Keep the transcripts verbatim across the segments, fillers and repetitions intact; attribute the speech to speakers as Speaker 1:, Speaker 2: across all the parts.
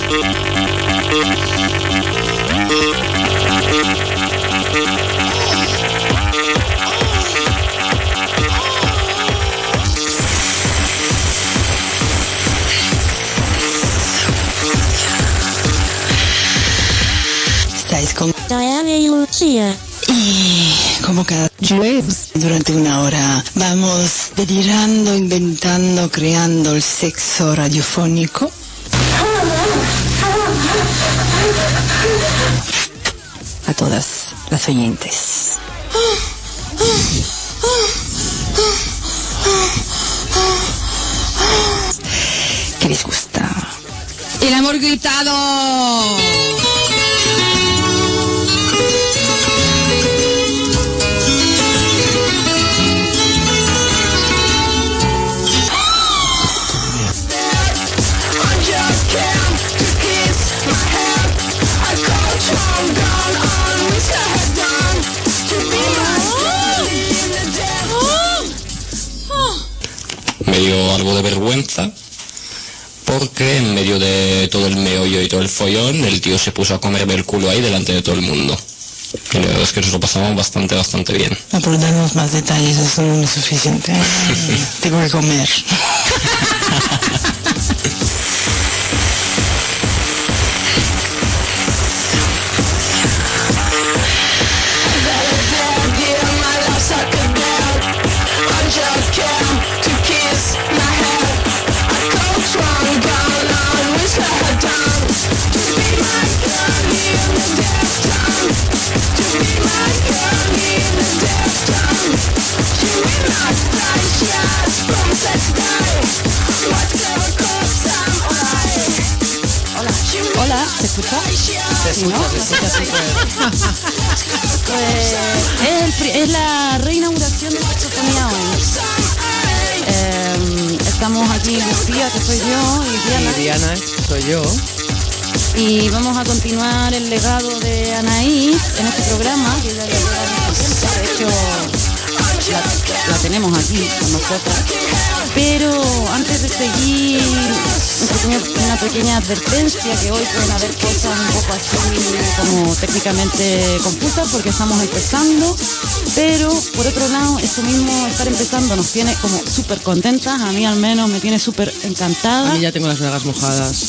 Speaker 1: Estáis con Diana y Lucía. Y como cada jueves, durante una hora, vamos delirando, inventando, creando el sexo radiofónico. A todas las oyentes. ¿Qué les gusta?
Speaker 2: El amor gritado.
Speaker 3: Me dio algo de vergüenza porque en medio de todo el meollo y todo el follón el tío se puso a comerme el culo ahí delante de todo el mundo. Y la verdad es que nos lo pasamos bastante, bastante bien.
Speaker 1: No, por darnos más detalles, eso no es suficiente. Tengo que comer.
Speaker 4: Hola, ¿se escucha?
Speaker 2: Se escucha,
Speaker 4: ¿no?
Speaker 2: se escucha súper.
Speaker 4: Pues es, el pri- es la reinauguración de Saxofonía hoy. Eh, estamos aquí Lucía, que soy yo, y Diana.
Speaker 2: Y Diana, soy yo.
Speaker 4: Y vamos a continuar el legado de Anaís en este programa, que ya lleva mucho tiempo. De hecho, la, la tenemos aquí con nosotros. Pero antes de seguir, un pequeño- una pequeña advertencia, que hoy pueden haber cosas un poco así como técnicamente confusas porque estamos empezando, pero por otro lado, esto mismo, estar empezando, nos tiene como súper contentas, a mí al menos me tiene súper encantada.
Speaker 2: A mí ya tengo las bragas mojadas.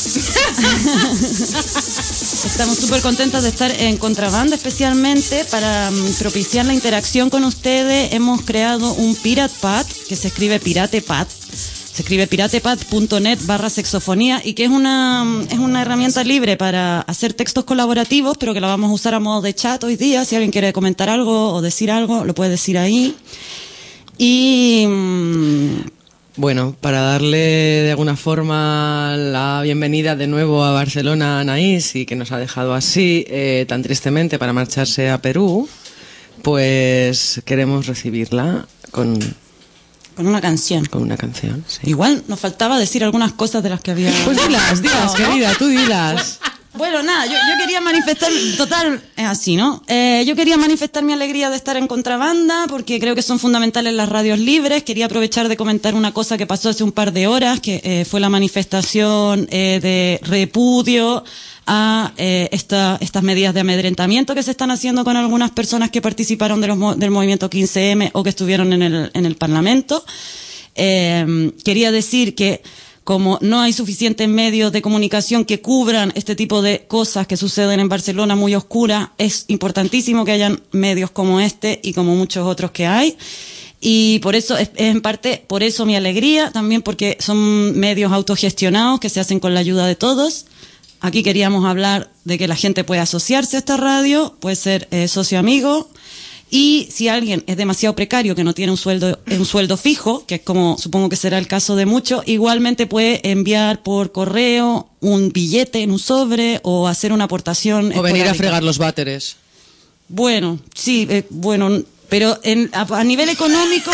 Speaker 4: Estamos súper contentas de estar en Contrabanda, especialmente para um, propiciar la interacción con ustedes. Hemos creado un Pirate Pad, que se escribe Piratepad. Se escribe piratepad.net barra sexofonía y que es una, es una herramienta libre para hacer textos colaborativos, pero que la vamos a usar a modo de chat hoy día. Si alguien quiere comentar algo o decir algo, lo puede decir ahí. Y... Um,
Speaker 2: Bueno, para darle de alguna forma la bienvenida de nuevo a Barcelona a Anaís, y que nos ha dejado así eh, tan tristemente para marcharse a Perú, pues queremos recibirla con,
Speaker 4: con una canción.
Speaker 2: con una canción. Sí.
Speaker 4: Igual nos faltaba decir algunas cosas de las que había...
Speaker 2: Pues dilas, dilas,
Speaker 4: ¿no?
Speaker 2: querida, tú dilas.
Speaker 4: Bueno, nada, yo, yo quería manifestar, total, es así, ¿no? Eh, yo quería manifestar mi alegría de estar en Contrabanda, porque creo que son fundamentales las radios libres. Quería aprovechar de comentar una cosa que pasó hace un par de horas, que eh, fue la manifestación eh, de repudio a eh, esta, estas medidas de amedrentamiento que se están haciendo con algunas personas que participaron de los, mo- del movimiento quince eme o que estuvieron en el, en el Parlamento. Eh, quería decir que como no hay suficientes medios de comunicación que cubran este tipo de cosas que suceden en Barcelona muy oscuras, es importantísimo que hayan medios como este y como muchos otros que hay. Y por eso, es, es en parte por eso mi alegría, también porque son medios autogestionados que se hacen con la ayuda de todos. Aquí queríamos hablar de que la gente puede asociarse a esta radio, puede ser eh, socio amigo. Y si alguien es demasiado precario, que no tiene un sueldo, un sueldo fijo, que es como supongo que será el caso de muchos, igualmente puede enviar por correo un billete en un sobre o hacer una aportación.
Speaker 2: O venir a
Speaker 4: esporádica.
Speaker 2: fregar los váteres.
Speaker 4: Bueno, sí, eh, bueno, pero en, a, a nivel económico...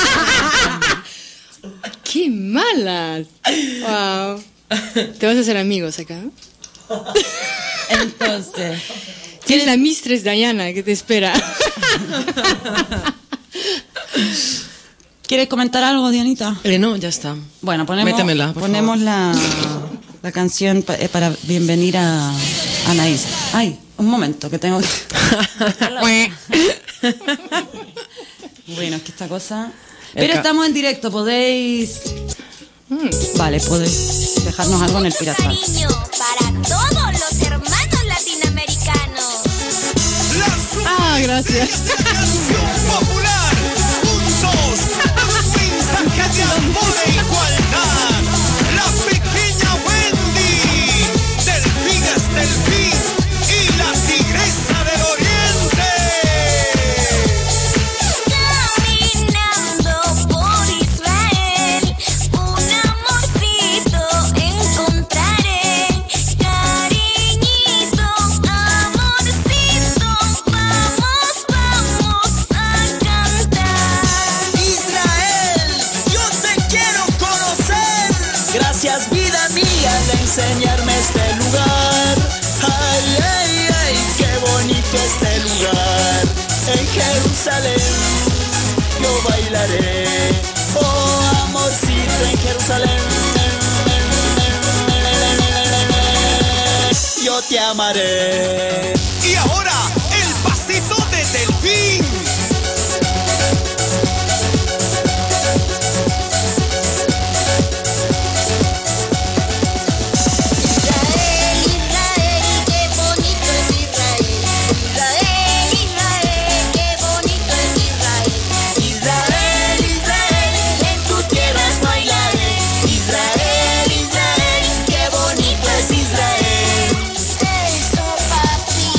Speaker 5: ¡Qué mala! Wow. Te vas a hacer amigos acá.
Speaker 4: Entonces...
Speaker 5: Tienes la Mistress Diana que te espera.
Speaker 4: ¿Quieres comentar algo, Dianita?
Speaker 2: Eh, no, ya está.
Speaker 4: Bueno, ponemos,
Speaker 2: Métemela, por
Speaker 4: ponemos la, la canción pa- eh, para bienvenir a Anaís. Ay, un momento, que tengo que... Bueno, es que esta cosa... Pero estamos en directo, podéis... Vale, podéis dejarnos algo en el pirata.
Speaker 6: Cariño para todos los hermanos latinoamericanos.
Speaker 5: Ah, gracias.
Speaker 7: Canción popular, juntos, un mensaje de amor e igualdad. La pequeña Wendy, delfín es delfín y la tigresa del oriente.
Speaker 6: Caminando por Israel, un amorcito encontraré. Cariñito, amorcito, vamos, vamos a cantar.
Speaker 7: Israel, yo te quiero conocer. Gracias, vida mía, de enseñarme este lugar. Ay, ay, ay, qué bonito este lugar. En Jerusalén yo bailaré. Oh, amorcito, en Jerusalén yo te amaré. Y ahora, el pasito de delfín.
Speaker 6: Israel, Israel, qué bonito es Israel. Israel, Israel, qué bonito es Israel. Israel, Israel, en tus tierras bailaré. Israel, Israel, qué bonito es Israel. Eso, papi.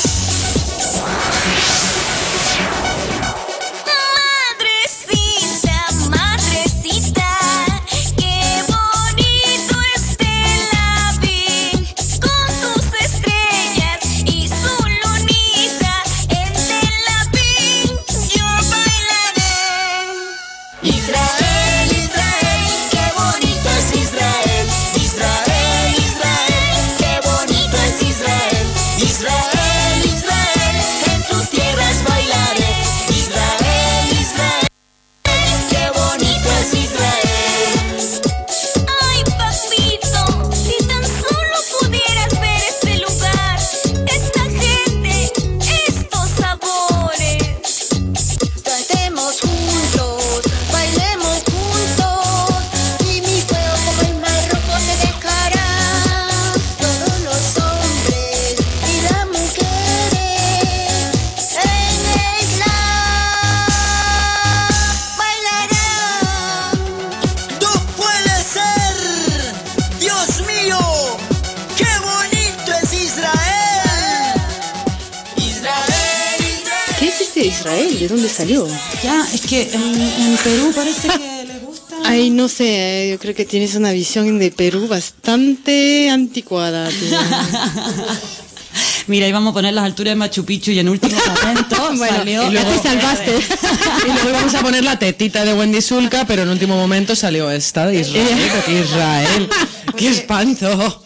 Speaker 6: Madrecita, madrecita, qué bonito es Tel Aviv, con sus estrellas y su lunita. En Tel Aviv yo bailaré. Israel, Israel, qué bonito es Israel. Israel, Israel, qué bonito es Israel. Israel, Israel, en tus tierras bailaré. Israel, Israel, qué bonito es Israel. Ay, papito, si tan solo pudieras ver este lugar, esta gente, estos sabores. Cantemos juntos, bailemos juntos, y mi fuego como el mar rojo se dejará. Todos los hombres y las mujeres en Islam bailarán.
Speaker 7: ¡No puede ser! ¡Dios mío! ¡Qué bonito es Israel! Israel, Israel.
Speaker 5: ¿Qué es este Israel? ¿De dónde salió?
Speaker 4: Ya, es que en, en Perú parece que les gusta...
Speaker 5: Ay, no sé, yo creo que tienes una visión de Perú bastante anticuada. Tía.
Speaker 4: Mira, íbamos a poner las alturas de Machu Picchu y en último momento
Speaker 5: Bueno,
Speaker 4: salió...
Speaker 5: y luego te salvaste.
Speaker 2: Y luego íbamos a poner la tetita de Wendy Sulca, pero en último momento salió esta de Israel. porque Israel. ¡Qué espanto!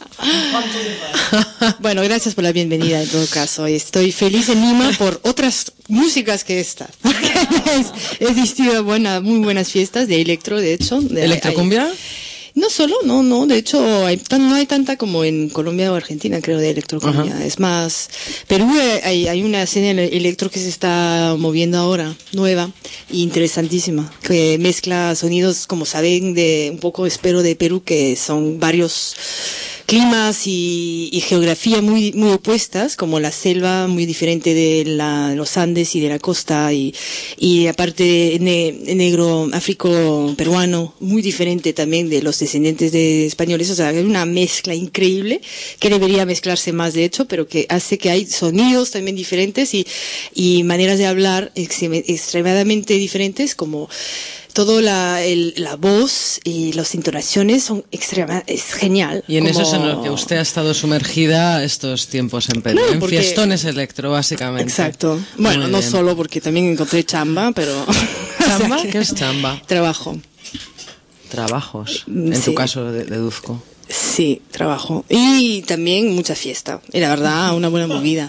Speaker 5: Bueno, gracias por la bienvenida en todo caso. Estoy feliz en Lima por otras músicas que esta. He asistido a buena, muy buenas fiestas de electro, de hecho. De,
Speaker 2: ¿Electrocumbia?
Speaker 5: hay- No solo, no, no. De hecho, hay, tan- no hay tanta como en Colombia o Argentina, creo, de electrocumbia.
Speaker 2: Ajá.
Speaker 5: Es más, Perú eh, hay, hay una escena ele- electro que se está moviendo ahora, nueva e interesantísima, que mezcla sonidos, como saben, de un poco, espero, de Perú, que son varios climas y, y geografía muy muy opuestas, como la selva muy diferente de la, los Andes y de la costa, y, y aparte ne, negro áfrico peruano muy diferente también de los descendientes de españoles. O sea, hay una mezcla increíble que debería mezclarse más, de hecho, pero que hace que hay sonidos también diferentes y, y maneras de hablar extrem- extremadamente diferentes, como todo la, el, la voz y las entonaciones son extrema, es genial.
Speaker 2: Y en eso
Speaker 5: como-
Speaker 2: es en lo que usted ha estado sumergida estos tiempos en Perú,
Speaker 5: No,
Speaker 2: en
Speaker 5: porque-
Speaker 2: fiestones electro, básicamente.
Speaker 5: Exacto. Bueno,
Speaker 2: Muy
Speaker 5: no
Speaker 2: bien.
Speaker 5: solo, porque también encontré chamba, pero...
Speaker 2: ¿Chamba?
Speaker 5: o sea que-
Speaker 2: ¿Qué es chamba?
Speaker 5: Trabajo.
Speaker 2: Trabajos,
Speaker 5: Mm,
Speaker 2: en
Speaker 5: sí.
Speaker 2: tu caso de- deduzco.
Speaker 5: Sí, trabajo. Y también mucha fiesta. Y la verdad, una buena movida.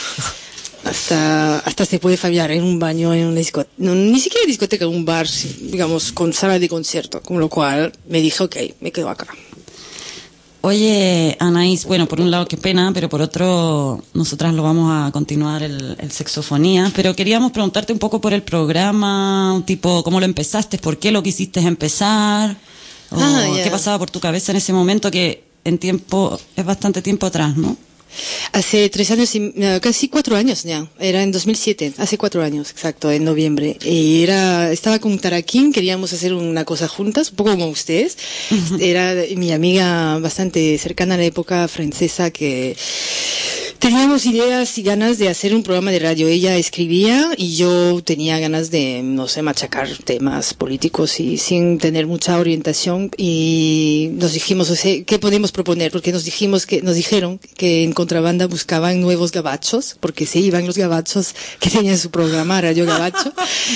Speaker 5: Hasta, hasta se puede fallar en un baño, en una discoteca, no, ni siquiera discoteca, un bar, sí, digamos, con sala de concierto. Con lo cual me dije, ok, me quedo acá.
Speaker 4: Oye, Anaís, bueno, por un lado qué pena, pero por otro nosotras lo vamos a continuar el, el Sexofonía, pero queríamos preguntarte un poco por el programa, tipo, ¿cómo lo empezaste? ¿Por qué lo quisiste empezar? ¿O
Speaker 5: Ah, yeah.
Speaker 4: qué pasaba por tu cabeza en ese momento que en tiempo, es bastante tiempo atrás, ¿no?
Speaker 5: Hace tres años, y, uh, casi cuatro años ya. Era en dos mil siete, hace cuatro años, exacto, en noviembre. Y era, estaba con Taraquín, queríamos hacer una cosa juntas, un poco como ustedes. Uh-huh. Era mi amiga bastante cercana a la época francesa que teníamos ideas y ganas de hacer un programa de radio. Ella escribía y yo tenía ganas de, no sé, machacar temas políticos y sin tener mucha orientación. Y nos dijimos, o sea, ¿qué podemos proponer? Porque nos dijimos que, nos dijeron que en Contrabanda buscaban nuevos gabachos, porque se iban los gabachos que tenían su programa Radio Gabacho.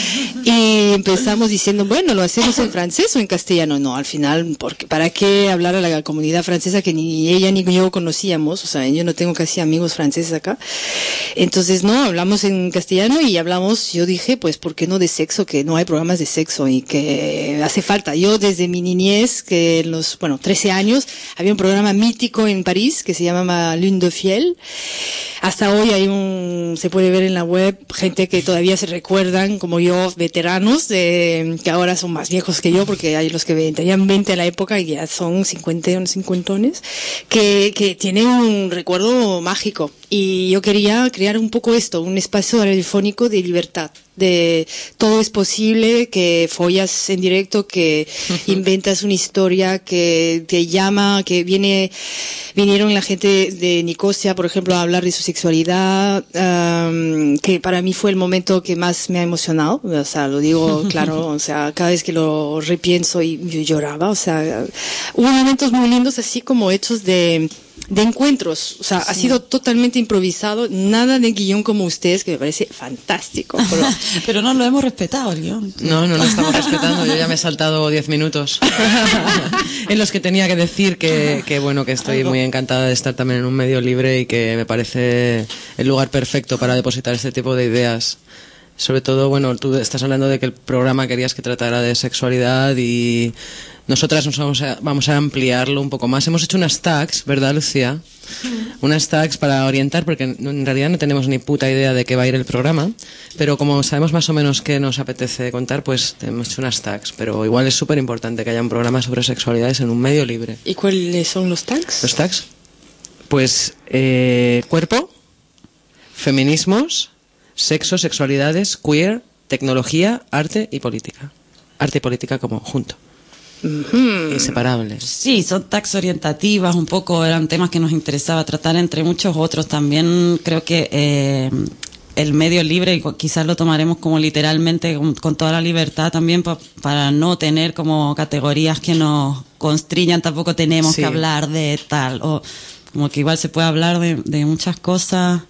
Speaker 5: Y empezamos diciendo, bueno, lo hacemos en francés o en castellano. No, al final, porque ¿para qué hablar a la comunidad francesa que ni ella ni yo conocíamos? O sea, yo no tengo casi amigos franceses acá. Entonces, no, hablamos en castellano y hablamos, yo dije, pues, ¿por qué no de sexo? Que no hay programas de sexo y que hace falta. Yo desde mi niñez, que en los, bueno, trece años, había un programa mítico en París que se llamaba Lune de Fiel. Hasta hoy hay un, se puede ver en la web, gente que todavía se recuerdan, como yo, veteranos, de, que ahora son más viejos que yo, porque hay los que tenían veinte a la época y ya son cincuenta, cincuentones, que, que tienen un recuerdo mágico. Y yo quería crear un poco esto, un espacio radiofónico de libertad, de todo es posible, que follas en directo, que uh-huh. inventas una historia, que te llama, que viene, vinieron la gente de Nicosia, por ejemplo, a hablar de su sexualidad, um, que para mí fue el momento que más me ha emocionado, o sea, lo digo claro, o sea, cada vez que lo repienso y yo lloraba, o sea, hubo momentos muy lindos así como hechos de de encuentros, o sea, sí. Ha sido totalmente improvisado, nada de guión como ustedes, que me parece fantástico. Pero,
Speaker 4: pero no lo hemos respetado el guión.
Speaker 2: No, no lo estamos respetando, yo ya me he saltado diez minutos en los que tenía que decir que, que bueno, que estoy muy encantada de estar también en un medio libre y que me parece el lugar perfecto para depositar este tipo de ideas. Sobre todo, bueno, tú estás hablando de que el programa querías que tratara de sexualidad y nosotras nos vamos a, vamos a ampliarlo un poco más. Hemos hecho unas tags, ¿verdad, Lucía? Unas tags para orientar, porque en realidad no tenemos ni puta idea de qué va a ir el programa, pero como sabemos más o menos qué nos apetece contar, pues hemos hecho unas tags. Pero igual es súper importante que haya un programa sobre sexualidades en un medio libre.
Speaker 5: ¿Y cuáles son los tags?
Speaker 2: ¿Los tags? Pues eh, cuerpo, feminismos, sexo, sexualidades, queer, tecnología, arte y política. Arte y política como junto. Uh-huh. Inseparables.
Speaker 4: Sí, son tags orientativas, un poco eran temas que nos interesaba tratar entre muchos otros. También creo que eh, el medio libre, y quizás lo tomaremos como literalmente, con, con toda la libertad también, pa, para no tener como categorías que nos constriñan, tampoco tenemos sí. que hablar de tal, o como que igual se puede hablar de, de muchas cosas.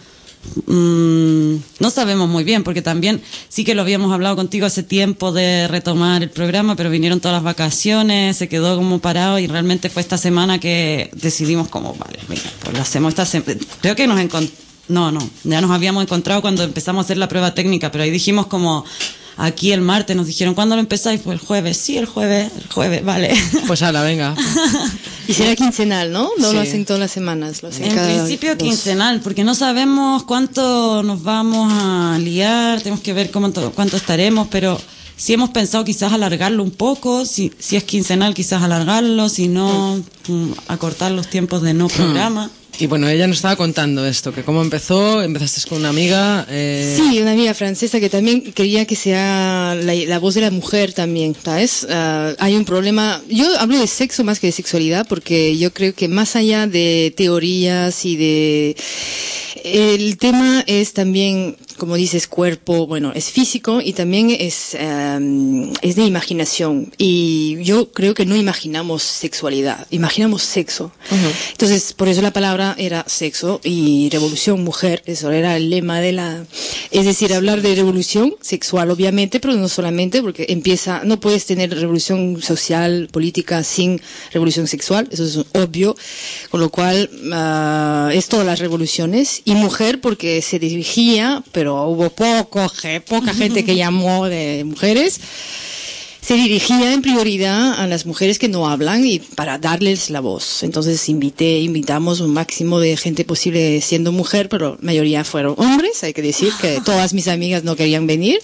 Speaker 4: Mm, no sabemos muy bien, porque también sí que lo habíamos hablado contigo hace tiempo de retomar el programa, pero vinieron todas las vacaciones, se quedó como parado y realmente fue esta semana que decidimos como, vale, venga, pues lo hacemos esta semana. Creo que nos encontramos, no, no, ya nos habíamos encontrado cuando empezamos a hacer la prueba técnica, pero ahí dijimos como, aquí el martes nos dijeron, ¿cuándo lo empezáis? Pues el jueves, sí, el jueves, el jueves, vale.
Speaker 2: Pues ala, venga.
Speaker 5: Y será quincenal, ¿no? No
Speaker 2: sí.
Speaker 5: lo hacen todas las semanas. Lo hacen
Speaker 4: en
Speaker 5: cada
Speaker 4: principio
Speaker 5: dos.
Speaker 4: Quincenal, porque no sabemos cuánto nos vamos a liar, tenemos que ver cómo, cuánto estaremos, pero sí hemos pensado quizás alargarlo un poco, si, si es quincenal quizás alargarlo, si no, mm. acortar los tiempos de no programa.
Speaker 2: Y bueno, ella nos estaba contando esto, que cómo empezó, empezaste con una amiga... Eh...
Speaker 5: Sí, una amiga francesa que también quería que sea la, la voz de la mujer también, ¿sabes? Uh, hay un problema, yo hablo de sexo más que de sexualidad, porque yo creo que más allá de teorías y de... El tema es también, como dices, cuerpo, bueno, es físico y también es, um, es de imaginación. Y yo creo que no imaginamos sexualidad, imaginamos sexo. Uh-huh. Entonces, por eso la palabra era sexo y revolución mujer, eso era el lema de la... Es decir, hablar de revolución sexual, obviamente, pero no solamente, porque empieza, no puedes tener revolución social, política, sin revolución sexual, eso es obvio, con lo cual uh, es todas las revoluciones. Y mujer porque se dirigía, pero hubo poco, poca gente que llamó de mujeres, se dirigía en prioridad a las mujeres que no hablan y para darles la voz. Entonces invité, invitamos un máximo de gente posible siendo mujer, pero la mayoría fueron hombres. Hay que decir que todas mis amigas no querían venir.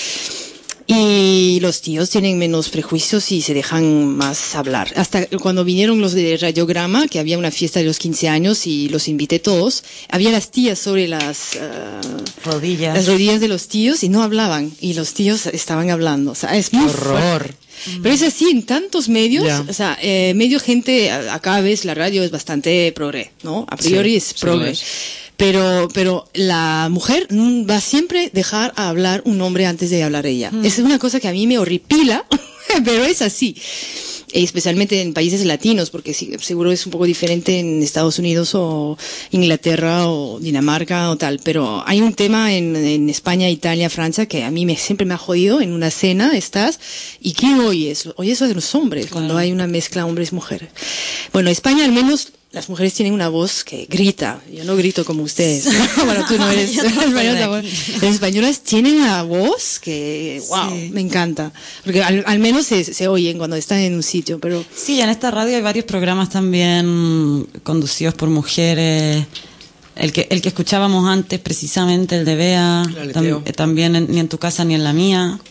Speaker 5: Y los tíos tienen menos prejuicios y se dejan más hablar. Hasta cuando vinieron los de Radiograma, que había una fiesta de los quince años y los invité todos, había las tías sobre las uh,
Speaker 4: rodillas.
Speaker 5: las rodillas de los tíos y no hablaban. Y los tíos estaban hablando. O sea, es muy
Speaker 2: horror.
Speaker 5: fuerte. Pero es así en tantos medios,
Speaker 2: Yeah.
Speaker 5: o sea, eh, medio gente, acá ves la radio es bastante progre, ¿no? A priori
Speaker 2: Sí,
Speaker 5: es
Speaker 2: sí
Speaker 5: progre.
Speaker 2: lo es.
Speaker 5: Pero, pero la mujer mm, va siempre a dejar a hablar un hombre antes de hablar ella.
Speaker 4: Mm.
Speaker 5: Es una cosa que a mí me horripila, pero es así. Especialmente en países latinos, porque sí, seguro es un poco diferente en Estados Unidos o Inglaterra o Dinamarca o tal, pero hay un tema en, en España, Italia, Francia que a mí me, siempre me ha jodido. En una cena estás y ¿qué oyes? Oyes de los hombres cuando hay una mezcla hombres-mujeres. Bueno, España al menos las mujeres tienen una voz que grita. Yo no grito como ustedes. Bueno, tú no eres
Speaker 4: Yo no soy de
Speaker 5: española.
Speaker 4: aquí.
Speaker 5: Las españolas tienen una voz que, wow,
Speaker 4: Sí.
Speaker 5: me encanta. Porque al, al menos se, se oyen cuando están en un sitio, pero...
Speaker 4: Sí, en esta radio hay varios programas también conducidos por mujeres. El que el que escuchábamos antes, precisamente, el de Bea,
Speaker 2: El
Speaker 4: tam-
Speaker 2: aleteo.
Speaker 4: eh, también en- ni en tu casa ni en la mía,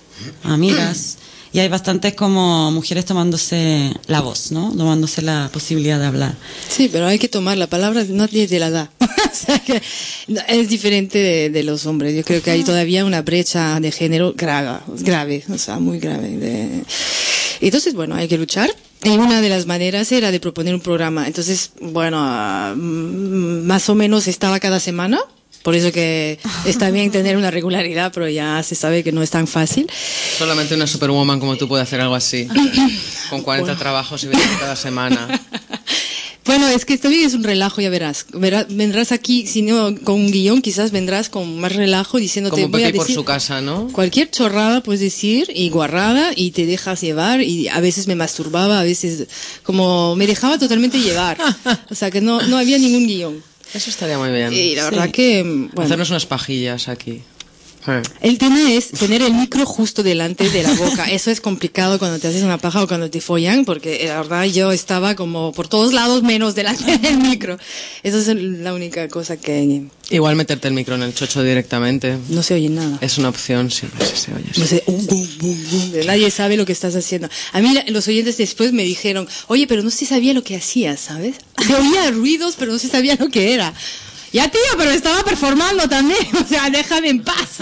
Speaker 4: amigas. Y hay bastantes como mujeres tomándose la voz, ¿no? Tomándose la posibilidad de hablar.
Speaker 5: Sí, pero hay que tomar la palabra, no te la da. O sea que no, es diferente de, de los hombres. Yo creo que hay todavía una brecha de género grave, grave, o sea, muy grave. De... Entonces, bueno, hay que luchar. Y una de las maneras era de proponer un programa. Entonces, bueno, ah, mm, más o menos estaba cada semana. Por eso que está bien tener una regularidad, pero ya se sabe que no es tan fácil.
Speaker 2: Solamente una superwoman como tú puede hacer algo así. Con cuarenta trabajos y veinte cada semana.
Speaker 5: Bueno, es que también es un relajo, ya verás. Verás, vendrás aquí, si no con un guión, quizás vendrás con más relajo diciéndote,
Speaker 2: Como
Speaker 5: voy a
Speaker 2: Pepe por
Speaker 5: decir
Speaker 2: su casa, ¿no?
Speaker 5: cualquier chorrada puedes decir y guarrada y te dejas llevar y a veces me masturbaba, a veces como me dejaba totalmente llevar. O sea que no, no había ningún guión.
Speaker 2: Eso estaría muy bien.
Speaker 5: Y la verdad que, bueno,
Speaker 2: Hacernos unas pajillas aquí. Eh.
Speaker 5: el tema es tener el micro justo delante de la boca. Eso es complicado cuando te haces una paja o cuando te follan, porque la verdad yo estaba como por todos lados menos delante del micro. Eso es la única cosa que
Speaker 2: Igual meterte el micro en el chocho directamente.
Speaker 5: no se oye nada.
Speaker 2: Es una opción, sí, sí se oye. sí.
Speaker 5: No sé, uh, bum, bum, bum. Nadie sabe lo que estás haciendo. A mí la- los oyentes después me dijeron, oye, pero no se sabía lo que hacías, ¿sabes? Se oía ruidos, pero no se sabía lo que era. Ya, tío, pero estaba performando también. O sea, déjame en paz.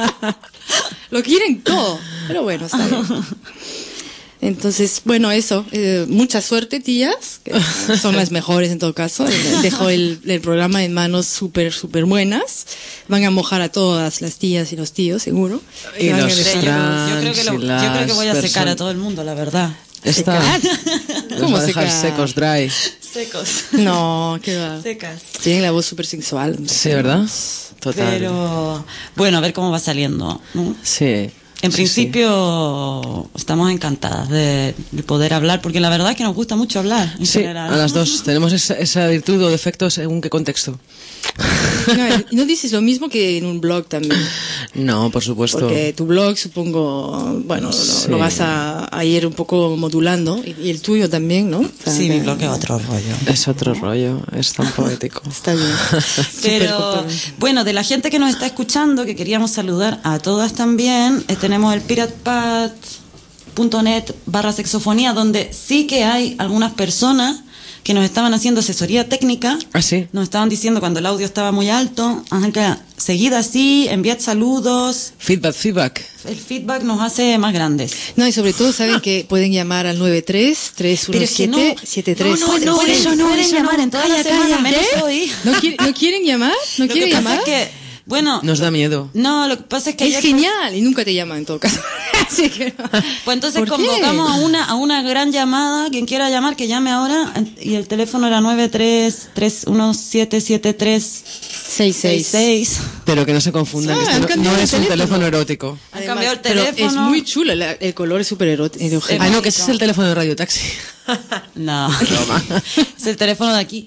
Speaker 5: Lo quieren todo. Pero bueno, está bien. Entonces, bueno, eso. Eh, mucha suerte, tías, que son las mejores en todo caso. Dejo el, el programa en manos súper, súper buenas. Van a mojar a todas las tías y los tíos, seguro.
Speaker 2: Y
Speaker 5: Se van a
Speaker 2: los
Speaker 5: besar.
Speaker 4: Yo,
Speaker 2: trans
Speaker 4: yo creo que lo-
Speaker 2: y
Speaker 4: yo creo que voy a
Speaker 2: las
Speaker 4: secar a
Speaker 2: person-
Speaker 4: todo el mundo, la verdad.
Speaker 2: Está. Los
Speaker 5: ¿Cómo
Speaker 2: va a dejar
Speaker 5: secar?
Speaker 2: secos, dry.
Speaker 4: Secos.
Speaker 5: No, qué va.
Speaker 4: Secas.
Speaker 5: Tienen la voz súper sensual.
Speaker 2: Sí, ¿verdad? Total.
Speaker 4: Pero, bueno, a ver cómo va saliendo, ¿no?
Speaker 2: Sí.
Speaker 4: En
Speaker 2: Sí,
Speaker 4: principio, estamos encantadas de, de poder hablar, porque la verdad es que nos gusta mucho hablar, en
Speaker 2: Sí,
Speaker 4: general.
Speaker 2: a las dos. Tenemos esa, esa virtud o defecto según qué contexto.
Speaker 5: No, no dices lo mismo que en un blog también.
Speaker 2: No, por supuesto.
Speaker 5: Porque tu blog, supongo, bueno, lo,
Speaker 2: Sí.
Speaker 5: lo vas a, a ir un poco modulando. Y, y el tuyo también, ¿no? O sea,
Speaker 4: Sí, mi
Speaker 5: que-
Speaker 4: blog es otro rollo.
Speaker 2: Es otro rollo, es tan poético.
Speaker 5: Está bien.
Speaker 4: Pero,
Speaker 5: Súper
Speaker 4: bueno, de la gente que nos está escuchando, que queríamos saludar a todas también, eh, tenemos el piratepad punto net barra sexofonía, donde sí que hay algunas personas que nos estaban haciendo asesoría técnica.
Speaker 2: Ah, sí.
Speaker 4: Nos estaban diciendo cuando el audio estaba muy alto, ajá, que seguid así, enviad saludos.
Speaker 2: Feedback, feedback.
Speaker 4: El feedback nos hace más grandes.
Speaker 5: No, y sobre todo saben que pueden llamar al nueve tres, tres uno siete, siete tres.
Speaker 4: No, no,
Speaker 5: Pueden-
Speaker 4: eso no, pueden llamar en todas las semanas, menos hoy.
Speaker 5: ¿No, quiere- ¿No quieren llamar? ¿No
Speaker 4: Lo que
Speaker 5: quieren
Speaker 4: pasa
Speaker 5: llamar?
Speaker 4: es que, bueno,
Speaker 2: Nos da miedo.
Speaker 4: no, lo que pasa es que
Speaker 5: Es
Speaker 4: ayer-
Speaker 5: genial y nunca te llaman en todo caso. Así que no.
Speaker 4: Pues entonces
Speaker 5: ¿Por qué?
Speaker 4: convocamos a una a una gran llamada, quien quiera llamar que llame ahora, y el teléfono era nueve tres, tres uno siete, siete tres
Speaker 5: seis
Speaker 4: seis
Speaker 5: seis.
Speaker 4: seis.
Speaker 2: Pero que no se confundan,
Speaker 5: Ah,
Speaker 2: que
Speaker 5: han
Speaker 2: esto no,
Speaker 5: cambiado
Speaker 2: no
Speaker 5: de
Speaker 2: es un
Speaker 5: teléfono.
Speaker 2: teléfono erótico.
Speaker 4: Han cambiado el
Speaker 5: pero
Speaker 4: teléfono.
Speaker 5: es muy chulo, la- el color es súper erótico.
Speaker 2: Ah, no, que ese es el teléfono de Radio Taxi.
Speaker 4: No, es el teléfono de aquí.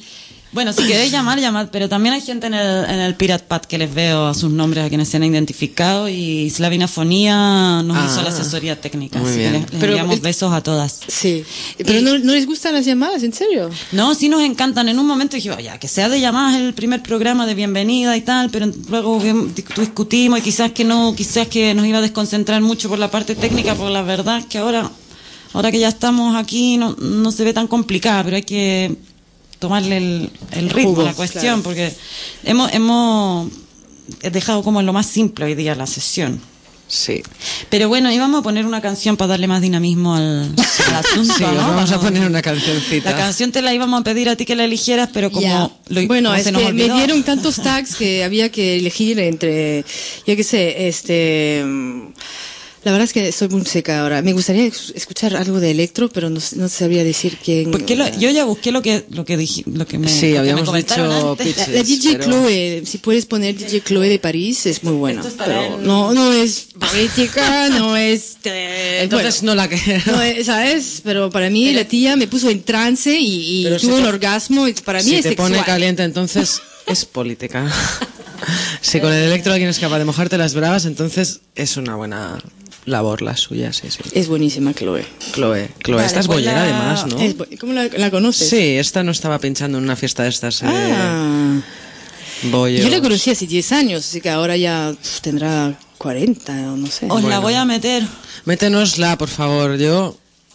Speaker 4: Bueno, si queréis llamar, llamad, pero también hay gente en el, en el Pirate Pad que les veo a sus nombres, a quienes se han identificado, y Slavinafonía nos
Speaker 2: Ah,
Speaker 4: hizo la asesoría técnica,
Speaker 2: muy
Speaker 4: así
Speaker 2: bien.
Speaker 4: que les, les
Speaker 5: Pero
Speaker 4: enviamos
Speaker 5: el-
Speaker 4: besos a todas.
Speaker 5: Sí. Pero
Speaker 4: Y-
Speaker 5: no, no les gustan las llamadas, ¿en serio?
Speaker 4: No, sí nos encantan. En un momento dije, "Oh, ya, que sea de llamadas el primer programa de bienvenida y tal", pero luego que discutimos y quizás que no, quizás que nos iba a desconcentrar mucho por la parte técnica, porque la verdad es que ahora, ahora que ya estamos aquí no, no se ve tan complicada, pero hay que tomarle el, el ritmo
Speaker 5: Jugo,
Speaker 4: a la cuestión,
Speaker 5: claro.
Speaker 4: porque hemos, hemos dejado como en lo más simple hoy día la sesión.
Speaker 2: Sí.
Speaker 4: Pero bueno, íbamos a poner una canción para darle más dinamismo al, al asunto,
Speaker 2: Sí,
Speaker 4: ¿no?
Speaker 2: os vamos a
Speaker 4: Vamos-
Speaker 2: poner una cancioncita.
Speaker 4: La canción te la íbamos a pedir a ti que la eligieras, pero como
Speaker 5: Ya.
Speaker 4: lo-
Speaker 5: bueno,
Speaker 4: como
Speaker 5: es
Speaker 4: se nos
Speaker 5: que me
Speaker 4: olvidó.
Speaker 5: dieron tantos tags que había que elegir entre, yo qué sé, este, mm, la verdad es que estoy muy seca ahora. Me gustaría es- escuchar algo de electro, pero no, no sabría decir quién.
Speaker 4: Porque lo- yo ya busqué lo que lo que dije, lo que me,
Speaker 2: Sí,
Speaker 4: lo que
Speaker 2: habíamos
Speaker 4: me comentaron
Speaker 2: dicho
Speaker 4: antes.
Speaker 2: pitch.
Speaker 5: La, la D J
Speaker 2: pero-
Speaker 5: Chloe, si puedes poner D J Chloe de París, es muy buena.
Speaker 4: Esto es para
Speaker 5: Pero
Speaker 4: el-
Speaker 5: no, no es política, no es. eh,
Speaker 2: Entonces no la quiero.
Speaker 5: bueno, no es, ¿sabes? Pero para mí la tía me puso en trance y, y
Speaker 2: Pero si
Speaker 5: tuvo
Speaker 2: te-
Speaker 5: un orgasmo y para mí
Speaker 2: si
Speaker 5: es
Speaker 2: te
Speaker 5: sexual.
Speaker 2: pone caliente, entonces es política. Si con el electro alguien es capaz de mojarte las bravas, entonces es una buena labor la suya, sí, sí.
Speaker 5: Es buenísima, Chloe.
Speaker 2: Chloe, Chloe,
Speaker 4: Vale,
Speaker 2: esta es
Speaker 4: pues
Speaker 2: bollera
Speaker 4: la-
Speaker 2: además, ¿no?
Speaker 5: Es bu- ¿Cómo la, la conoces?
Speaker 2: Sí, esta no estaba pinchando en una fiesta de estas. Eh,
Speaker 5: Ah.
Speaker 2: bollos.
Speaker 5: Yo la conocí hace diez años, así que ahora ya uf, tendrá cuarenta o no sé.
Speaker 4: Os la
Speaker 2: Bueno.
Speaker 4: voy a meter.
Speaker 2: Métenosla, por favor, yo...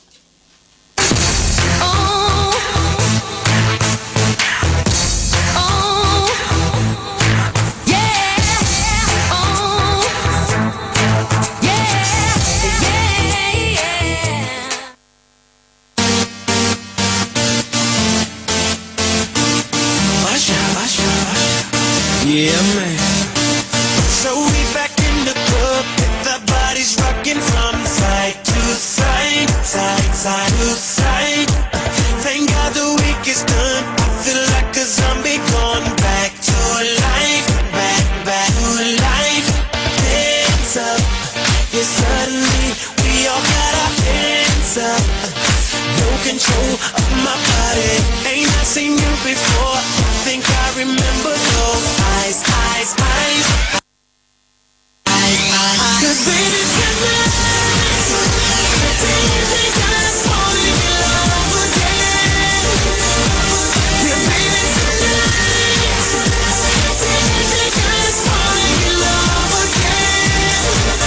Speaker 7: Yeah, man. So we back in the club, the bodies rocking from side to side, side, side to side. Thank God the week is done. I feel like a zombie gone back to life, back, back to life. Hands up, yeah, suddenly we all got our hands up. No control of my body. Ain't I seen you before? Think I remember those eyes, eyes, eyes. Eyes, eyes. 'Cause baby tonight, the D J got us falling in love again. Yeah, baby tonight, the D J got us falling in love again.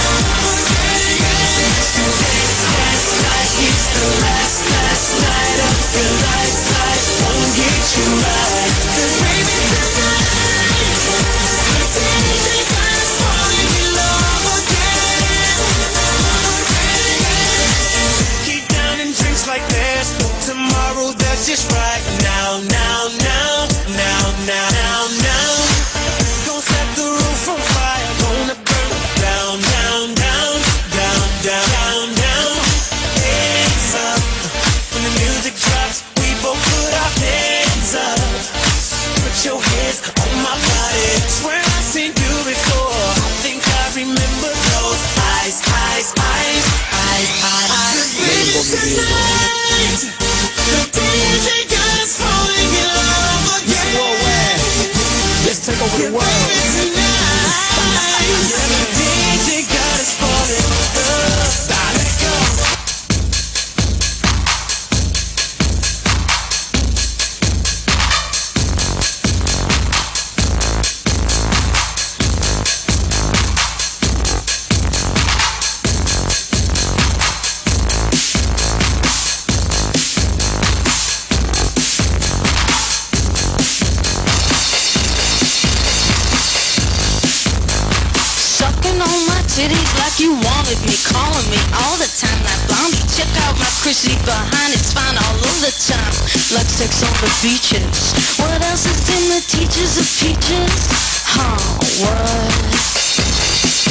Speaker 7: Today's last night, it's the last, last night of your life. Life won't get you right. 'Cause baby tonight, the D J got us falling in love again. Keep down and drinks like there's no tomorrow. That's just right now, now, now, now, now, now, now. Gonna set the roof on fire, gonna burn it down, down, down, down, down, down, down. Hands up when the music drops. We both put our hands up. Put your hands on my body. Swear I've seen you before. I think I remember those eyes, eyes, eyes, eyes, eyes. Baby, tonight, the D J got us falling in love again. Let's take over the world. Baby, tonight, the D J got us falling in love. Let's go.
Speaker 8: Sucking on my titties like you wanted me, calling me all the time. That blondie, check out my Chrissy behind, it's fine all of the time. Like sex on the beaches. What else is in the teachers of peaches? Huh, what?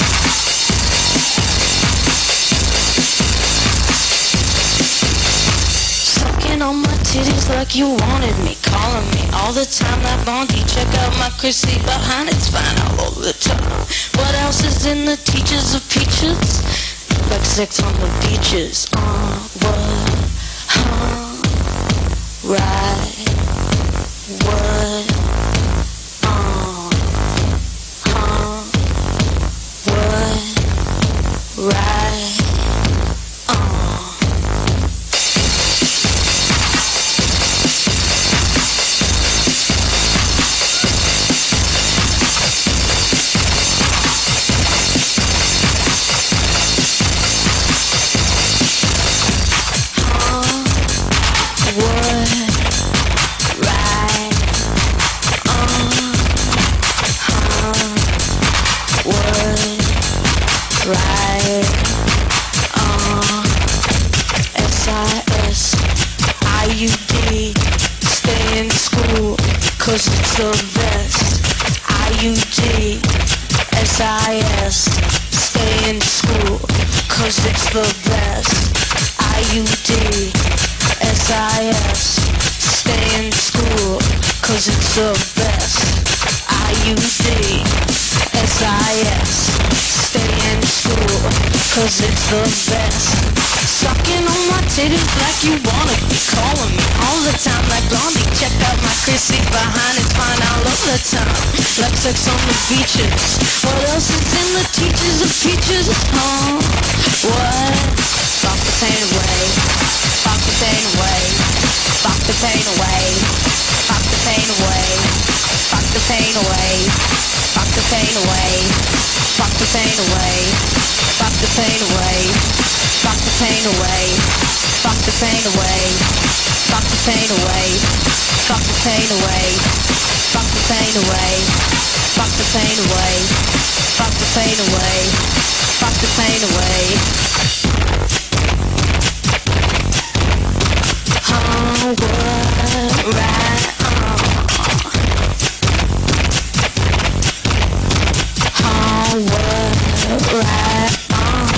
Speaker 8: Sucking on my titties like you wanted me, calling me all the time. That blondie, check out my Chrissy behind, it's fine all over the time. What else is in the teachers of peaches? Like sex on the beaches. Uh, what? Huh? Right. What? right. Uh, S I S I U D, stay in school, cause it's the best. I U D, S I S, stay in school, cause it's the best. I U D, S I S, stay in school, cause it's the best. I U D, S I S, stay in school, cause it's the best. Sucking on my titties like you wanna be calling me all the time like Blondie. Check out my Chrissy behind, it's fine all of the time. Like sex on the beaches. What else is in the teachers of peaches? Huh? What? Fuck the pain away. Fuck the pain away. Fuck the pain away. Fuck the pain away. Fuck the pain away. Fuck the pain away. Fuck the pain away. Fuck the pain away. Fuck the pain away. Fuck the pain away. Fuck the pain away. Fuck the pain away. Fuck the pain away. Fuck the pain away. Fuck the pain away. Fuck the pain away. Oh, what? Right on. Oh, what? Right on.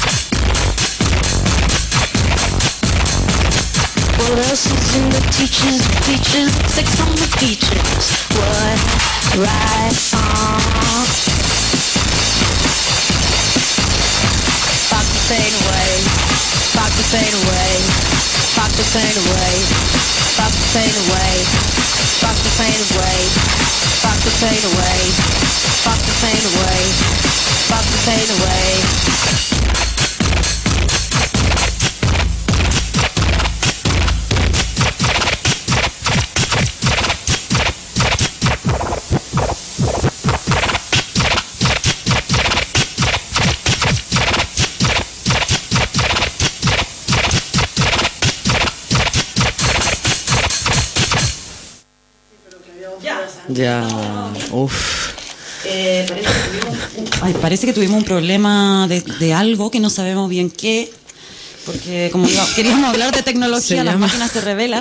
Speaker 8: What else is in the teachers' features? Sex on the beaches. What? Right on. Fuck the pain away. Fuck the pain away. Fuck the pain away. Fuck the pain away. Fuck the pain away. Fuck the pain away. Fuck the pain away. Fuck the pain away.
Speaker 2: Ya, uff.
Speaker 4: Eh, parece, que tuvimos, ay, parece que tuvimos un problema de, de algo que no sabemos bien qué, porque como digo, queríamos hablar de tecnología, las máquinas se revelan,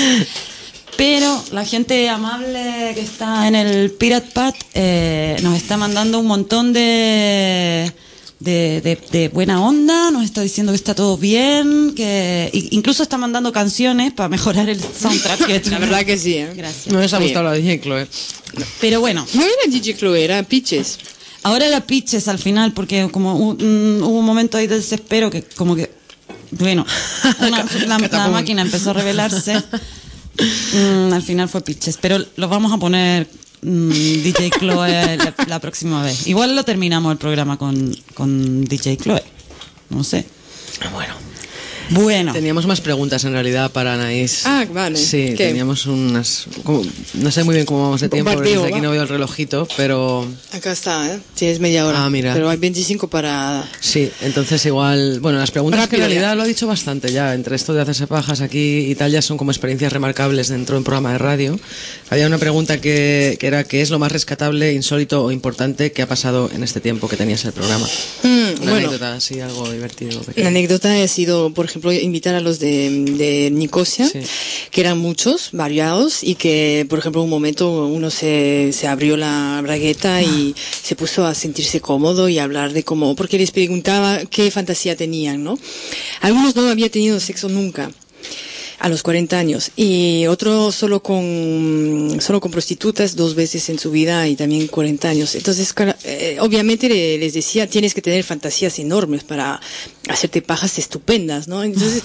Speaker 4: pero la gente amable que está en el Pirate Pad eh, nos está mandando un montón de... De, de, de buena onda, nos está diciendo que está todo bien, que incluso está mandando canciones para mejorar el soundtrack. Que
Speaker 5: la verdad que sí, ¿eh?
Speaker 4: Gracias.
Speaker 2: No les ha gustado la D J Chloe.
Speaker 4: Pero bueno.
Speaker 5: No era D J Chloe, era Pitches.
Speaker 4: Ahora era Pitches al final, porque como un, hubo un momento ahí de desespero que como que, bueno, una, la, la máquina empezó a revelarse. Mm, al final fue Pitches, pero lo vamos a poner... D J Chloe la, la próxima vez. Igual lo terminamos el programa con, con D J Chloe. No sé.
Speaker 2: Bueno.
Speaker 4: Bueno.
Speaker 2: Teníamos más preguntas en realidad para Anaís.
Speaker 5: Ah, vale.
Speaker 2: Sí,
Speaker 5: ¿Qué?
Speaker 2: teníamos unas... como- no sé muy bien cómo vamos de tiempo, porque
Speaker 5: Bombardeo,
Speaker 2: desde aquí
Speaker 5: va.
Speaker 2: no veo el relojito, pero...
Speaker 5: Acá está, ¿eh? Tienes media hora.
Speaker 2: Ah, mira.
Speaker 5: Pero hay veinticinco para...
Speaker 2: Sí, entonces igual... Bueno, las preguntas que en
Speaker 5: Rápido
Speaker 2: realidad
Speaker 5: ya.
Speaker 2: lo ha dicho bastante ya. Entre esto de hacerse pajas aquí y tal, ya son como experiencias remarcables dentro de un programa de radio. Había una pregunta que, que era ¿qué es lo más rescatable, insólito o importante que ha pasado en este tiempo que tenías el programa?
Speaker 5: Mm,
Speaker 2: Una
Speaker 5: bueno,
Speaker 2: anécdota así, algo divertido.
Speaker 5: la
Speaker 2: pequeño.
Speaker 5: anécdota ha sido, por ejemplo, invitar a los de, de Nicosia,
Speaker 2: Sí.
Speaker 5: que eran muchos, variados, y que, por ejemplo, un momento uno se, se abrió la bragueta y se puso a sentirse cómodo y a hablar de cómo, porque les preguntaba qué fantasía tenían, ¿no? Algunos no habían tenido sexo nunca. A los cuarenta años. Y otro solo con, solo con prostitutas dos veces en su vida y también cuarenta años. Entonces, cara- eh, obviamente le- les decía, tienes que tener fantasías enormes para hacerte pajas estupendas, ¿no? Entonces,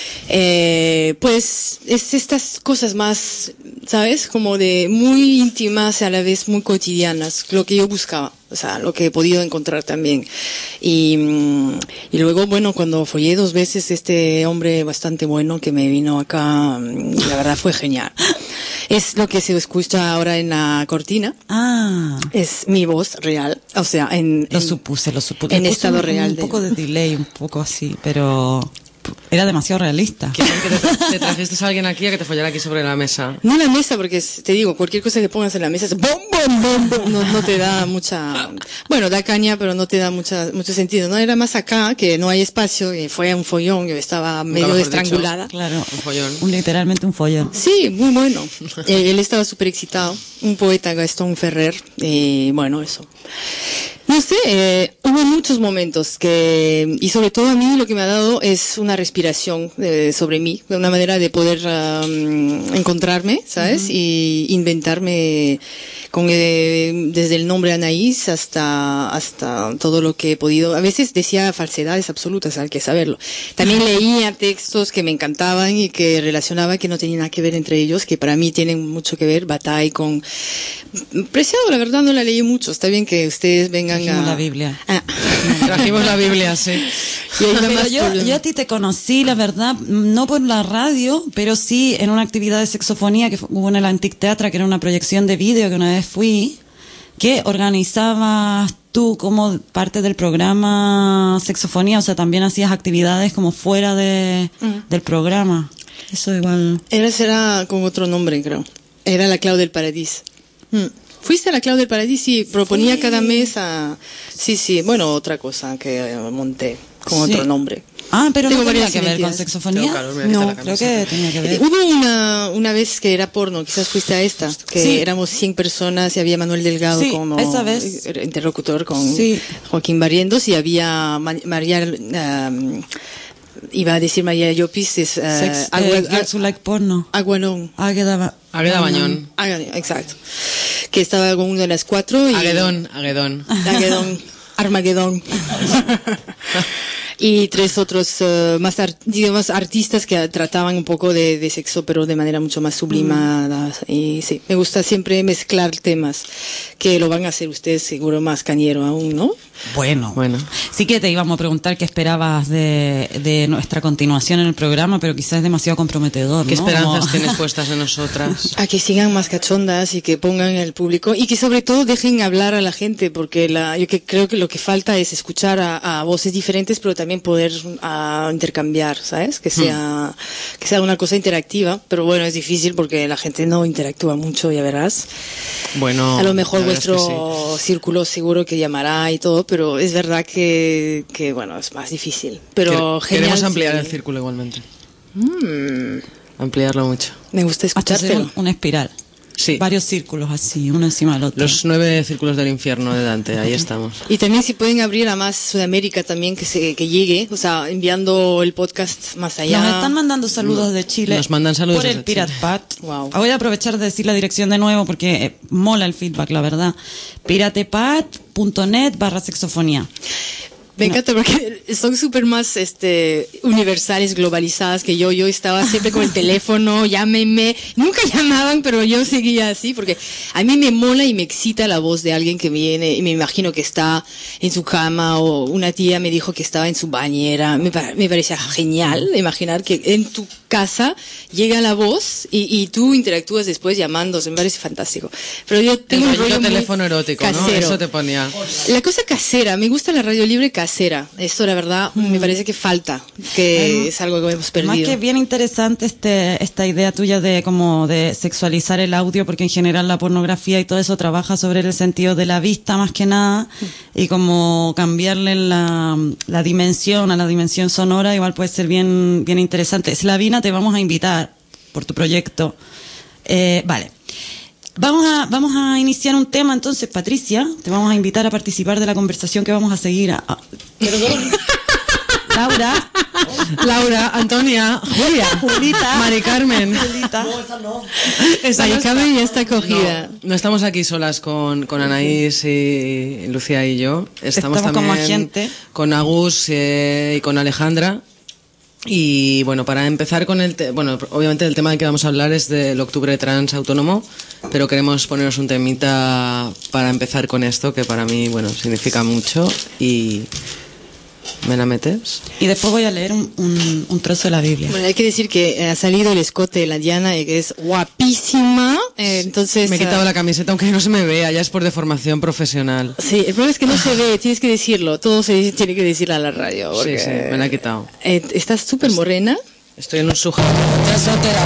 Speaker 5: eh, pues, es estas cosas más, ¿sabes? Como de muy íntimas y a la vez muy cotidianas, lo que yo buscaba. O sea, lo que he podido encontrar también. Y, mm, y luego, bueno, cuando follé dos veces este hombre bastante bueno que me vino acá, mm, la verdad fue genial. Es lo que se escucha ahora en la cortina.
Speaker 4: Ah,
Speaker 5: Es mi voz real. O sea, en,
Speaker 4: lo
Speaker 5: en-
Speaker 4: supuse, lo supuse.
Speaker 5: en
Speaker 4: Le puse
Speaker 5: estado
Speaker 4: un,
Speaker 5: real
Speaker 4: Un
Speaker 5: de-
Speaker 4: poco de delay, un poco así, pero era demasiado realista.
Speaker 2: Que, que te, te trajiste a alguien aquí a que te follara aquí sobre la mesa.
Speaker 5: No en la mesa, porque es- te digo, cualquier cosa que pongas en la mesa es bom, bom, bom, bom. No, no te da mucha, bueno, da caña, pero no te da mucha, mucho sentido. No era más acá, que no hay espacio, y fue un follón, yo estaba
Speaker 2: Nunca
Speaker 5: medio
Speaker 2: mejor
Speaker 5: estrangulada.
Speaker 2: dicho.
Speaker 4: Claro.
Speaker 2: Un follón.
Speaker 4: Un- literalmente un follón.
Speaker 5: Sí, muy bueno. Eh, él estaba súper excitado. Un poeta, Gastón Ferrer. Y bueno, eso. No sé, eh, hubo muchos momentos que, y sobre todo a mí lo que me ha dado es una respiración eh, sobre mí, de una manera de poder um, encontrarme, ¿sabes? Y inventarme con eh, desde el nombre Anaís hasta hasta todo lo que he podido. A veces decía falsedades absolutas, hay que saberlo. También leía textos que me encantaban y que relacionaba que no tenían nada que ver entre ellos, que para mí tienen mucho que ver. Bataille con Preciado, la verdad no la leí mucho. Está bien que ustedes vengan
Speaker 4: Trajimos
Speaker 5: a
Speaker 4: la Biblia.
Speaker 5: Ah.
Speaker 2: Trajimos la Biblia, sí.
Speaker 5: Y hay nada
Speaker 4: Pero
Speaker 5: más
Speaker 4: yo,
Speaker 5: por-
Speaker 4: yo a ti te conocí, la verdad, no por la radio, pero sí en una actividad de sexofonía que fu- hubo en el Antic Teatra, que era una proyección de vídeo que una vez fui, que organizabas tú como parte del programa Sexofonía, o sea, también hacías actividades como fuera de, del programa. Eso igual.
Speaker 5: Era será con otro nombre, creo. Era la Clau del Paradís. Mm. ¿Fuiste a la Clau del Paradís? Sí, proponía
Speaker 4: Sí.
Speaker 5: cada mes a... Sí, sí, bueno, otra cosa que eh, monté con
Speaker 4: Sí.
Speaker 5: otro nombre.
Speaker 4: Ah, pero
Speaker 5: Tengo
Speaker 4: no tenía
Speaker 5: varias
Speaker 4: que ver con
Speaker 5: identidades.
Speaker 4: sexofonía.
Speaker 2: Tengo calor, me voy a quitar
Speaker 4: No,
Speaker 2: la
Speaker 4: creo
Speaker 2: camisa.
Speaker 4: que tenía que ver.
Speaker 5: Hubo una, una vez que era porno, quizás fuiste a esta, que
Speaker 4: Sí.
Speaker 5: éramos cien personas y había Manuel Delgado
Speaker 4: Sí,
Speaker 5: como
Speaker 4: esa vez.
Speaker 5: eh, interlocutor con
Speaker 4: Sí.
Speaker 5: Joaquín Barrientos y había Ma- María... um, iba a decir María Llopis, es... eh,
Speaker 4: Sex,
Speaker 5: Agua-
Speaker 4: eh, Girls Who Like Porno.
Speaker 5: Agualón.
Speaker 4: Águeda
Speaker 2: Águeda Bañón.
Speaker 5: Hagan- exacto. Que estaba con una de las cuatro. Y
Speaker 2: Agedón, Agedón.
Speaker 5: Agedón. Armagedón. Y tres otros eh, más, ar- digamos, artistas que trataban un poco de, de sexo, pero de manera mucho más sublimada. Y sí, me gusta siempre mezclar temas, que lo van a hacer ustedes seguro más cañero aún, ¿no?
Speaker 4: Bueno,
Speaker 2: Bueno.
Speaker 4: Sí que te íbamos a preguntar qué esperabas de, de nuestra continuación en el programa, pero quizás es demasiado comprometedor,
Speaker 2: ¿Qué
Speaker 4: ¿no?
Speaker 2: esperanzas
Speaker 4: Como-
Speaker 2: tienes puestas en nosotras?
Speaker 5: A que sigan más cachondas y que pongan el público y que sobre todo dejen hablar a la gente, porque la, yo que creo que lo que falta es escuchar a, a voces diferentes, pero también poder a, intercambiar, ¿sabes? Que sea, que sea una cosa interactiva, pero bueno, es difícil porque la gente no interactúa mucho, ya verás.
Speaker 2: Bueno,
Speaker 5: A lo mejor
Speaker 2: la verdad es que
Speaker 5: vuestro círculo seguro que llamará y todo, pero es verdad que, que bueno, es más difícil. Pero
Speaker 2: Quere-
Speaker 5: genial.
Speaker 2: Queremos ampliar
Speaker 5: sí.
Speaker 2: el círculo igualmente.
Speaker 5: Mm,
Speaker 2: Ampliarlo mucho.
Speaker 5: me gusta
Speaker 4: Hasta hacer
Speaker 5: escuchártelo.
Speaker 4: un- una espiral.
Speaker 2: Sí.
Speaker 4: Varios círculos así, uno encima del otro.
Speaker 2: Los nueve círculos del infierno de Dante, ahí estamos.
Speaker 5: Y también si pueden abrir a más Sudamérica también que se que llegue, o sea, enviando el podcast más allá.
Speaker 4: Nos están mandando saludos de Chile.
Speaker 2: Nos mandan saludos
Speaker 4: por el
Speaker 2: desde
Speaker 4: Pirate
Speaker 2: Chile.
Speaker 4: Pat.
Speaker 5: Wow.
Speaker 4: Voy a aprovechar de decir la dirección de nuevo porque eh, mola el feedback, la verdad. piratepat.net barra sexofonía.
Speaker 5: Me encanta porque son súper más este universales, globalizadas que yo. Yo estaba siempre con el teléfono, llámenme. Nunca llamaban, pero yo seguía así porque a mí me mola y me excita la voz de alguien que viene y me imagino que está en su cama o una tía me dijo que estaba en su bañera. Me, pa- me parecía genial imaginar que en tu casa llega la voz y, y tú interactúas después llamándose. Me parece fantástico. Pero yo
Speaker 2: El
Speaker 5: tengo un
Speaker 2: rollito
Speaker 5: rollo muy
Speaker 2: teléfono erótico, ¿no?
Speaker 5: casero.
Speaker 2: Eso te ponía.
Speaker 5: La cosa casera, me gusta la radio libre casera. Esto, la verdad, me parece que falta, que es algo que hemos perdido.
Speaker 4: Más que bien interesante este, esta idea tuya de como de sexualizar el audio, porque en general la pornografía y todo eso trabaja sobre el sentido de la vista más que nada, y como cambiarle la, la dimensión a la dimensión sonora, igual puede ser bien, bien interesante. Slavina, te vamos a invitar por tu proyecto. Eh, vale. Vamos a, vamos a iniciar un tema entonces, Patricia. Te vamos a invitar a participar de la conversación que vamos a seguir. A, a- Perdón. Laura.
Speaker 2: Laura, Antonia, Julia,
Speaker 4: Julita.
Speaker 2: Mari Carmen.
Speaker 4: Julita.
Speaker 2: Esa
Speaker 5: Mari
Speaker 2: no está.
Speaker 5: Carmen ya está cogida.
Speaker 2: No, no estamos aquí solas con, con Anaís y Lucía y yo. Estamos,
Speaker 4: Estamos
Speaker 2: también
Speaker 4: como agente.
Speaker 2: con Agus eh, y con Alejandra. Y bueno, para empezar con el... te- bueno, obviamente el tema del que vamos a hablar es del octubre trans autónomo, pero queremos poneros un temita para empezar con esto, que para mí, bueno, significa mucho y... ¿Me la metes?
Speaker 4: Y después voy a leer un, un, un trozo de la Biblia.
Speaker 5: Bueno, hay que decir que ha salido el escote de la Diana y que es guapísima. Eh, entonces
Speaker 2: Me he quitado
Speaker 5: uh,
Speaker 2: la camiseta aunque no se me vea, ya es por deformación profesional.
Speaker 5: Sí, el problema es que no se ve, tienes que decirlo. Todo se dice, tiene que decirlo a la radio. Porque,
Speaker 2: Sí, sí, me la he quitado.
Speaker 5: Eh, estás súper morena.
Speaker 2: Estoy en un sujeto.
Speaker 9: Ya soltera.